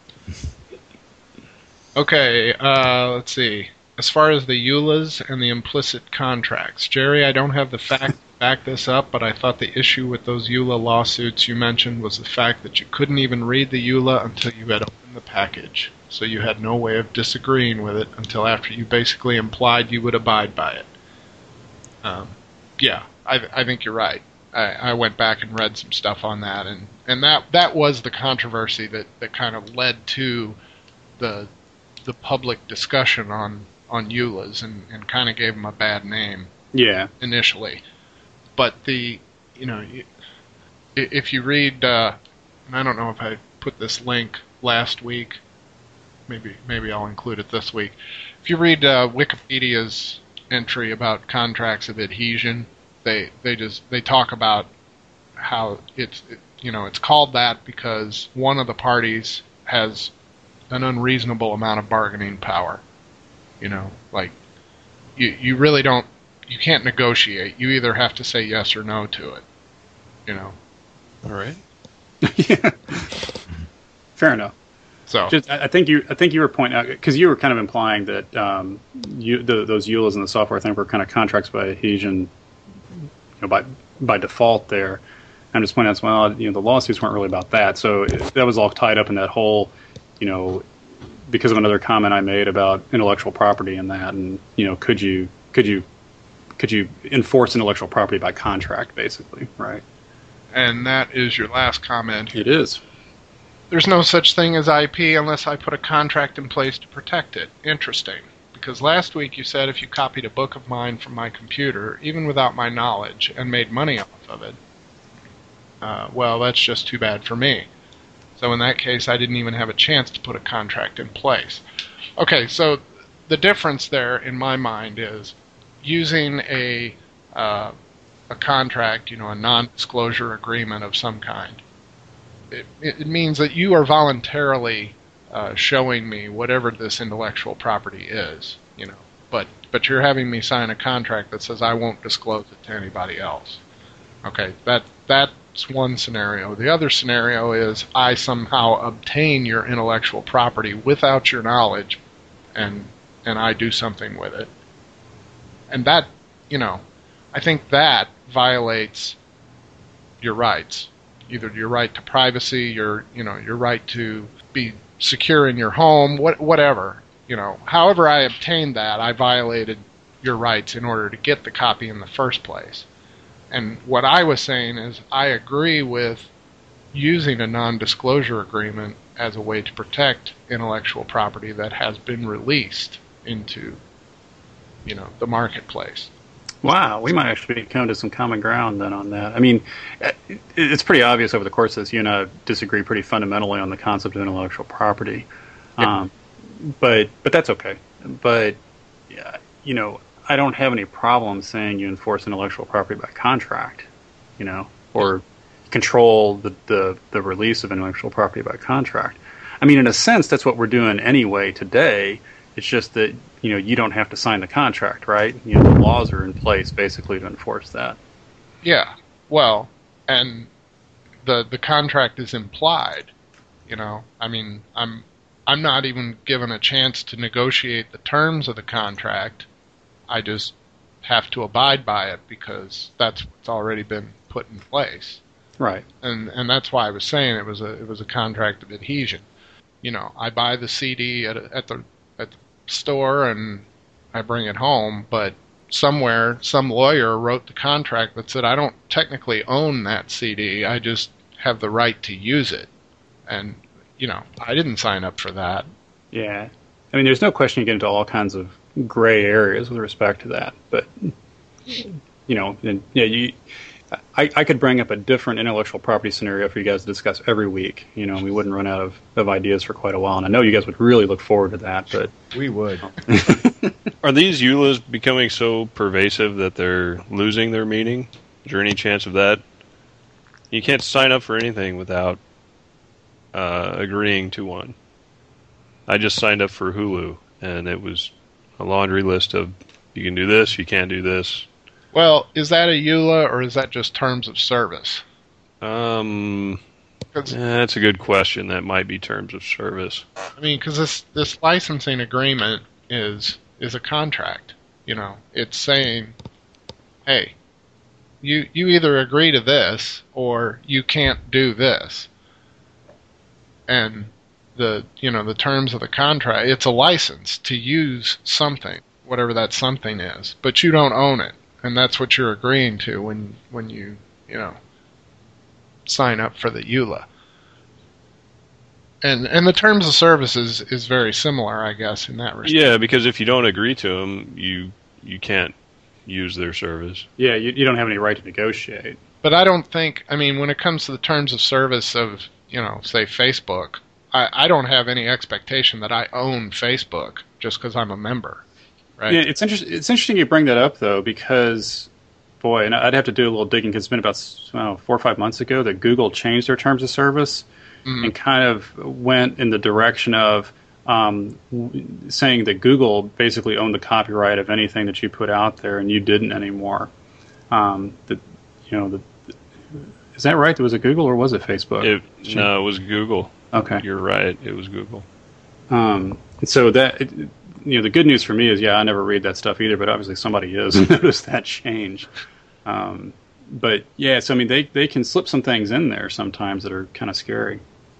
Okay, uh, let's see. As far as the E U L As and the implicit contracts, Jerry, I don't have the facts to back this up, but I thought the issue with those E U L A lawsuits you mentioned was the fact that you couldn't even read the E U L A until you had opened the package. So you had no way of disagreeing with it until after you basically implied you would abide by it. Um, yeah, I, I think you're right. I, I went back and read some stuff on that, and, and that that was the controversy that, that kind of led to the the public discussion on, on E U L As and, and kind of gave them a bad name. Yeah. Initially. But the, you know, if you read, uh, and I don't know if I put this link last week, Maybe maybe I'll include it this week. If you read uh, Wikipedia's entry about contracts of adhesion, they they just they talk about how it's it, you know it's called that because one of the parties has an unreasonable amount of bargaining power, You know, like you you really don't you can't negotiate. You either have to say yes or no to it. You know. All right. Yeah. Fair enough. So Just, I I think you I think you were pointing out, because you were kind of implying that um, you, the, those E U L As in the software thing were kind of contracts by adhesion, you know, by by default there. I'm just pointing out, well, you know, the lawsuits weren't really about that. So it, that was all tied up in that whole, you know, because of another comment I made about intellectual property and that, and you know, could you could you could you enforce intellectual property by contract, basically, right? And that is your last comment. It is. There's no such thing as I P unless I put a contract in place to protect it. Interesting. Because last week you said if you copied a book of mine from my computer, even without my knowledge, and made money off of it, uh, well, that's just too bad for me. So in that case, I didn't even have a chance to put a contract in place. Okay, so the difference there, in my mind, is using a uh, a contract, you know, a non-disclosure agreement of some kind. It, it means that you are voluntarily uh, showing me whatever this intellectual property is, you know. But but you're having me sign a contract that says I won't disclose it to anybody else. Okay, that that's one scenario. The other scenario is I somehow obtain your intellectual property without your knowledge, and and I do something with it. And that, you know, I think that violates your rights. Either your right to privacy, your you know your right to be secure in your home, what, whatever. You know, however I obtained that, I violated your rights in order to get the copy in the first place. And what I was saying is I agree with using a non-disclosure agreement as a way to protect intellectual property that has been released into, you know, the marketplace. Wow, we might actually come to some common ground then on that. I mean, it's pretty obvious over the course of this, you and I disagree pretty fundamentally on the concept of intellectual property. Yeah. Um, but but that's okay. But, you know, I don't have any problem saying you enforce intellectual property by contract, you know, or control the, the, the release of intellectual property by contract. I mean, in a sense, that's what we're doing anyway today. It's just that, you know, you don't have to sign the contract, right? You know, the laws are in place basically to enforce that. Yeah. Well, and the the contract is implied, you know. I mean, I'm I'm not even given a chance to negotiate the terms of the contract. I just have to abide by it because that's what's already been put in place. Right. And and that's why I was saying it was a it was a contract of adhesion. You know, I buy the C D at at the at the store and I bring it home, but somewhere some lawyer wrote the contract that said I don't technically own that C D, I just have the right to use it. And, you know, I didn't sign up for that. Yeah. I mean, there's no question you get into all kinds of gray areas with respect to that, but, you know, and, yeah, you... I, I could bring up a different intellectual property scenario for you guys to discuss every week. You know, we wouldn't run out of, of ideas for quite a while, and I know you guys would really look forward to that. But we would. Are these E U L As becoming so pervasive that they're losing their meaning? Is there any chance of that? You can't sign up for anything without uh, agreeing to one. I just signed up for Hulu, and it was a laundry list of you can do this, you can't do this. Well, is that a E U L A or is that just terms of service? Um, eh, that's a good question. That might be terms of service. I mean, because this this licensing agreement is is a contract. You know, it's saying, hey, you you either agree to this or you can't do this. And the you know the terms of the contract, it's a license to use something, whatever that something is, but you don't own it. And that's what you're agreeing to when, when you, you know, sign up for the E U L A. And and the terms of service is, is very similar, I guess, in that respect. Yeah, because if you don't agree to them, you you can't use their service. Yeah, you, you don't have any right to negotiate. But I don't think, I mean, when it comes to the terms of service of, you know, say Facebook, I, I don't have any expectation that I own Facebook just because I'm a member. Right. Yeah, it's interesting. It's interesting you bring that up though, because, boy, and I'd have to do a little digging. Because it's been about know, four or five months ago that Google changed their terms of service mm. and kind of went in the direction of, um, w- saying that Google basically owned the copyright of anything that you put out there, and you didn't anymore. Um, that you know, the, is that right? Was it Google or was it Facebook? It, no, it was Google. Okay, you're right. It was Google. Um, so that it, you know, the good news for me is, yeah, I never read that stuff either, but obviously somebody is noticed that change. Um, but yeah, so I mean, they they can slip some things in there sometimes that are kind of scary.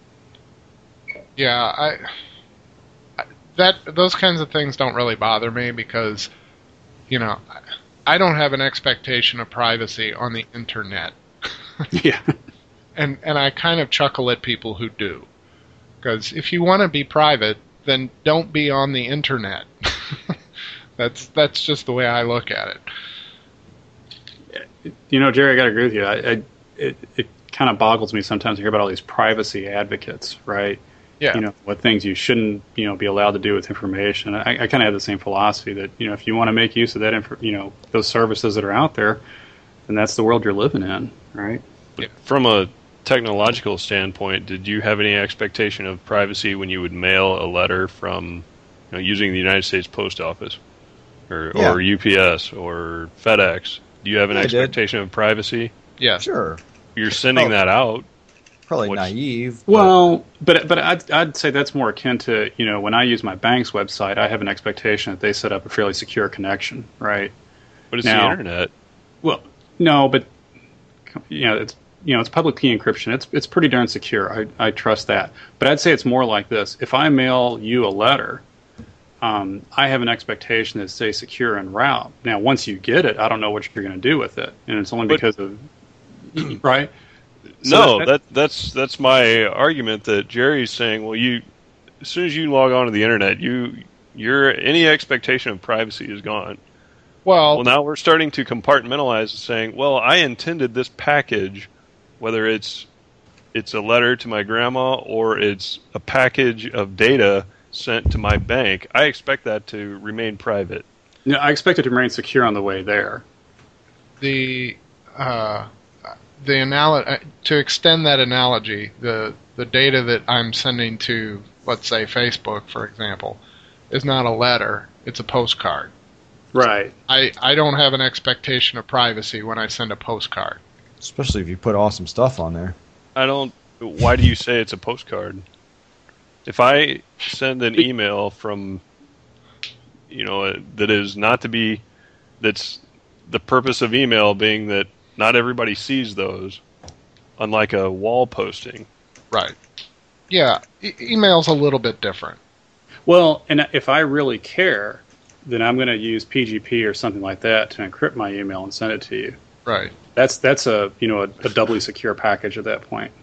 Yeah, I. That those kinds of things don't really bother me because, you know, I don't have an expectation of privacy on the internet. Yeah. And and I kind of chuckle at people who do. Because if you want to be private, then don't be on the internet. that's that's just the way I look at it. You know, Jerry, I got to agree with you. I, I, it it kind of boggles me sometimes to hear about all these privacy advocates, right? Yeah. You know, what things you shouldn't, you know, be allowed to do with information. I, I kind of have the same philosophy that, you know, if you want to make use of that, inf- you know, those services that are out there, then that's the world you're living in, right? But from a technological standpoint, did you have any expectation of privacy when you would mail a letter from, you know, using the United States Post Office or, Yeah. or U P S or FedEx? Do you have an I did. expectation of privacy? Yeah, sure. You're sending Oh. that out. Probably What's- naive. but- Well, but but I'd, I'd say that's more akin to, you know, when I use my bank's website, I have an expectation that they set up a fairly secure connection, right? But it's Now- the internet. Well, no, but you know, it's you know, it's public key encryption. It's it's pretty darn secure. I I trust that. But I'd say it's more like this: if I mail you a letter, um, I have an expectation that it stays secure en route. Now, once you get it, I don't know what you're going to do with it, and it's only But- because of right. So no, that- that, that's that's my argument that Jerry's saying. Well, you as soon as you log on to the internet, you your any expectation of privacy is gone. Well, Well, now we're starting to compartmentalize and saying, well, I intended this package, whether it's it's a letter to my grandma or it's a package of data sent to my bank. I expect that to remain private. No, I expect it to remain secure on the way there. the uh, the analo- to extend that analogy, the the data that I'm sending to, let's say, Facebook, for example, is not a letter; it's a postcard. Right. I, I don't have an expectation of privacy when I send a postcard. Especially if you put awesome stuff on there. I don't. Why do you say it's a postcard? If I send an email from, you know, that is not to be, that's the purpose of email being that not everybody sees those, unlike a wall posting. Right. Yeah, e- email's a little bit different. Well, and if I really care, then I'm going to use P G P or something like that to encrypt my email and send it to you. Right. That's that's a you know a, a doubly secure package at that point.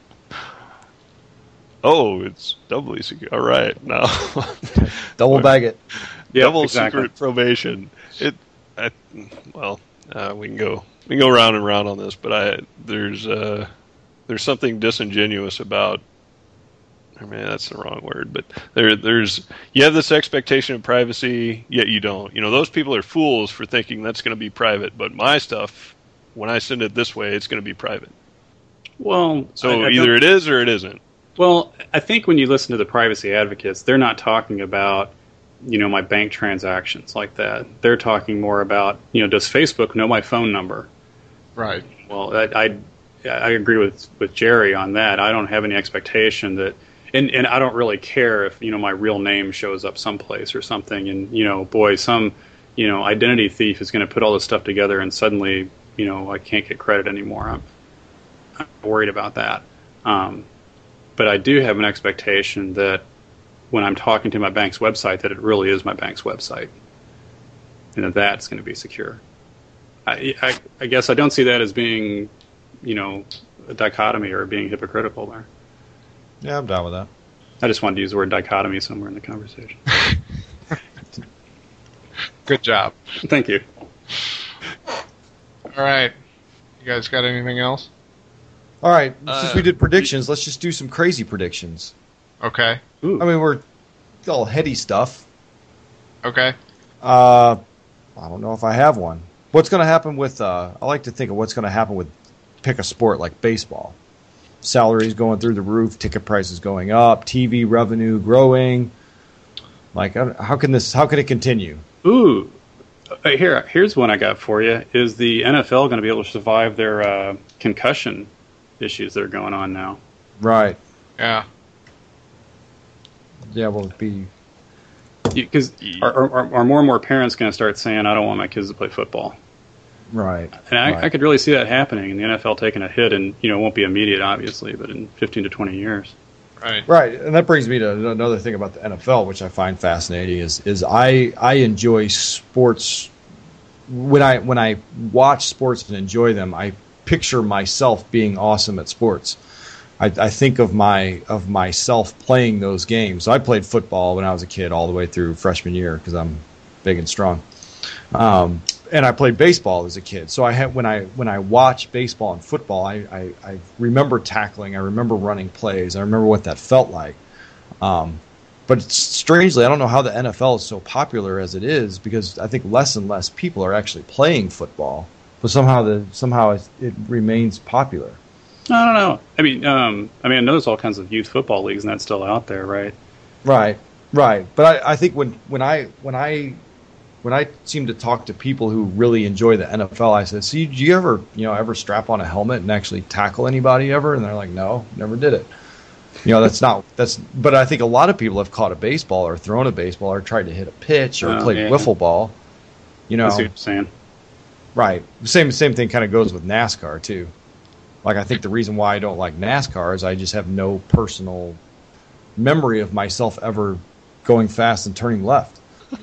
Oh, it's doubly secure. All right, now Double bag it. Yep, double exactly. secret probation. It, I, well, uh, we can go we can go round and round on this, but I there's uh, there's something disingenuous about. I mean, that's the wrong word, but there there's you have this expectation of privacy, yet you don't. You know, those people are fools for thinking that's going to be private. But my stuff, when I send it this way, it's going to be private. Well, So I- I either don't- it is or it isn't. Well, I think when you listen to the privacy advocates, they're not talking about, you know, my bank transactions like that. They're talking more about, you know, does Facebook know my phone number? Right. Well, I I, I agree with, with Jerry on that. I don't have any expectation that, and, and I don't really care if, you know, my real name shows up someplace or something. And, you know, boy, some, you know, identity thief is going to put all this stuff together and suddenly, you know, I can't get credit anymore. I'm, I'm worried about that. Um, But I do have an expectation that when I'm talking to my bank's website, that it really is my bank's website, and that that's going to be secure. I, I, I guess I don't see that as being, you know, a dichotomy or being hypocritical there. Yeah, I'm down with that. I just wanted to use the word dichotomy somewhere in the conversation. Good job. Thank you. All right. You guys got anything else? All right, Uh, since we did predictions, let's just do some crazy predictions. Okay. Ooh. I mean, we're all heady stuff. Okay. Uh, I don't know if I have one. What's going to happen with? Uh, I like to think of what's going to happen with pick a sport like baseball. Salaries going through the roof, ticket prices going up, T V revenue growing. Like, how can this? How can it continue? Ooh, uh, here, here's one I got for you. Is the N F L going to be able to survive their uh, concussion issues that are going on now? Right. Yeah. Yeah, will it be? Because are, are, are more and more parents going to start saying, "I don't want my kids to play football"? Right. And I, right. I could really see that happening, and the N F L taking a hit, and you know, it won't be immediate, obviously, but in fifteen to twenty years. Right. Right, and that brings me to another thing about the N F L, which I find fascinating. Is is I I enjoy sports when I when I watch sports and enjoy them. I picture myself being awesome at sports. I, I think of my of myself playing those games. I played football when I was a kid, all the way through freshman year, because I'm big and strong. Um, and I played baseball as a kid. So I had when I when I watch baseball and football, I, I, I remember tackling, I remember running plays, I remember what that felt like. Um, but strangely, I don't know how the N F L is so popular as it is, because I think less and less people are actually playing football. But somehow the somehow it, it remains popular. I don't know. I mean, um, I mean, I know there's all kinds of youth football leagues, and that's still out there, right? Right, right. But I, I think when when I when I when I seem to talk to people who really enjoy the N F L, I say, "See, do you ever you know ever strap on a helmet and actually tackle anybody ever?" And they're like, "No, never did it." You know, that's not that's. But I think a lot of people have caught a baseball or thrown a baseball or tried to hit a pitch or Oh, played yeah. wiffle ball. You know, I see what you're saying. right? Same same thing kind of goes with NASCAR too. Like, I think the reason why I don't like NASCAR is I just have no personal memory of myself ever going fast and turning left.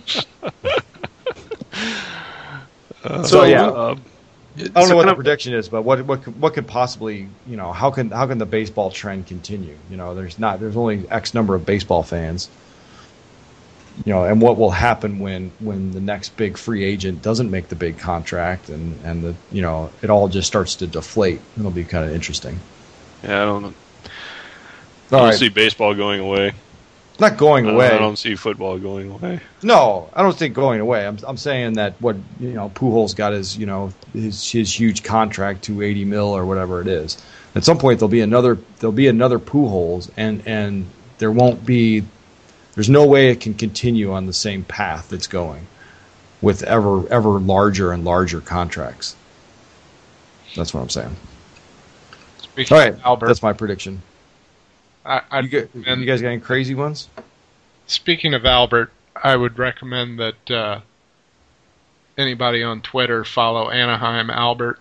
Uh, so yeah, uh, I don't know so what kind the of- prediction is, but what what could- what could possibly, you know, how can how can the baseball trend continue? You know, there's not there's only X number of baseball fans. You know, and what will happen when, when the next big free agent doesn't make the big contract, and, and the you know it all just starts to deflate. It'll be kind of interesting. yeah, I don't know. I All don't right, see baseball going away. not going Uh, away. I don't see football going away. No, I don't think going away. I'm I'm saying that what you know Pujols got his you know his his huge contract, two eighty mil or whatever it is. At some point there'll be another there'll be another Pujols, and and there won't be. There's no way it can continue on the same path it's going, with ever ever larger and larger contracts. That's what I'm saying. Speaking All right, of Albert, that's my prediction. I, I, You, get, and you guys got any crazy ones? speaking of Albert, I would recommend that uh, anybody on Twitter follow Anaheim Albert.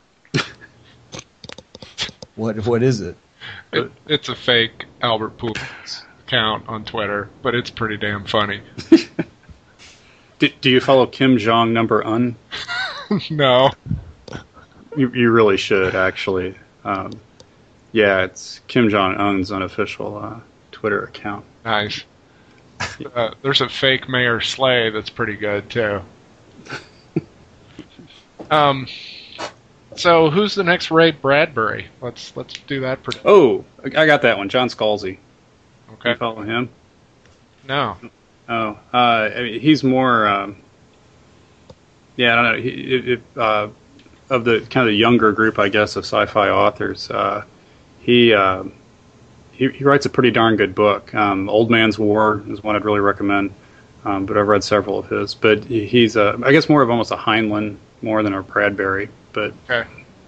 What what is it? It, it's a fake Albert Pujols account on Twitter, but it's pretty damn funny. Do, do you follow Kim Jong number un? No. You, you really should, actually. Um, yeah, it's Kim Jong Un's unofficial uh, Twitter account. Nice. Uh, there's a fake Mayor Slay that's pretty good too. Um. So who's the next Ray Bradbury? Let's let's do that. Prediction. Oh, I got that one. John Scalzi. Okay. You follow him? No. Oh, uh, I mean, he's more. Um, yeah, I don't know. He, it, it, uh, of the kind of the younger group, I guess, of sci-fi authors, uh, he, uh, he he writes a pretty darn good book. Um, Old Man's War is one I'd really recommend, um, but I've read several of his. But he- he's, uh, I guess, more of almost a Heinlein more than a Bradbury. But Okay.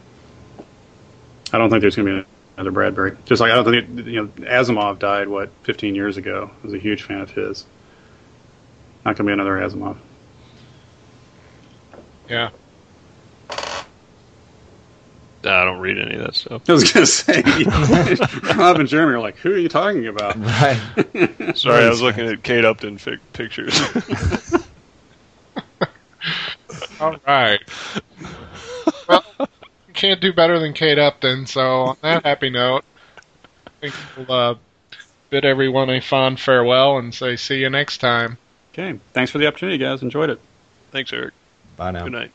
I don't think there's going to be another Bradbury. Just like I don't think, you know, Asimov died, what, fifteen years ago. I was a huge fan of his. Not going to be another Asimov. Yeah. I don't read any of that stuff. I was going to say, Rob and Jeremy are like, who are you talking about? Right. Sorry, I was looking at Kate Upton fic- pictures. All right. Well, you can't do better than Kate Upton, so on that happy note, I think we'll uh, bid everyone a fond farewell and say see you next time. Okay. Thanks for the opportunity, guys. Enjoyed it. Thanks, Eric. Bye now. Good night.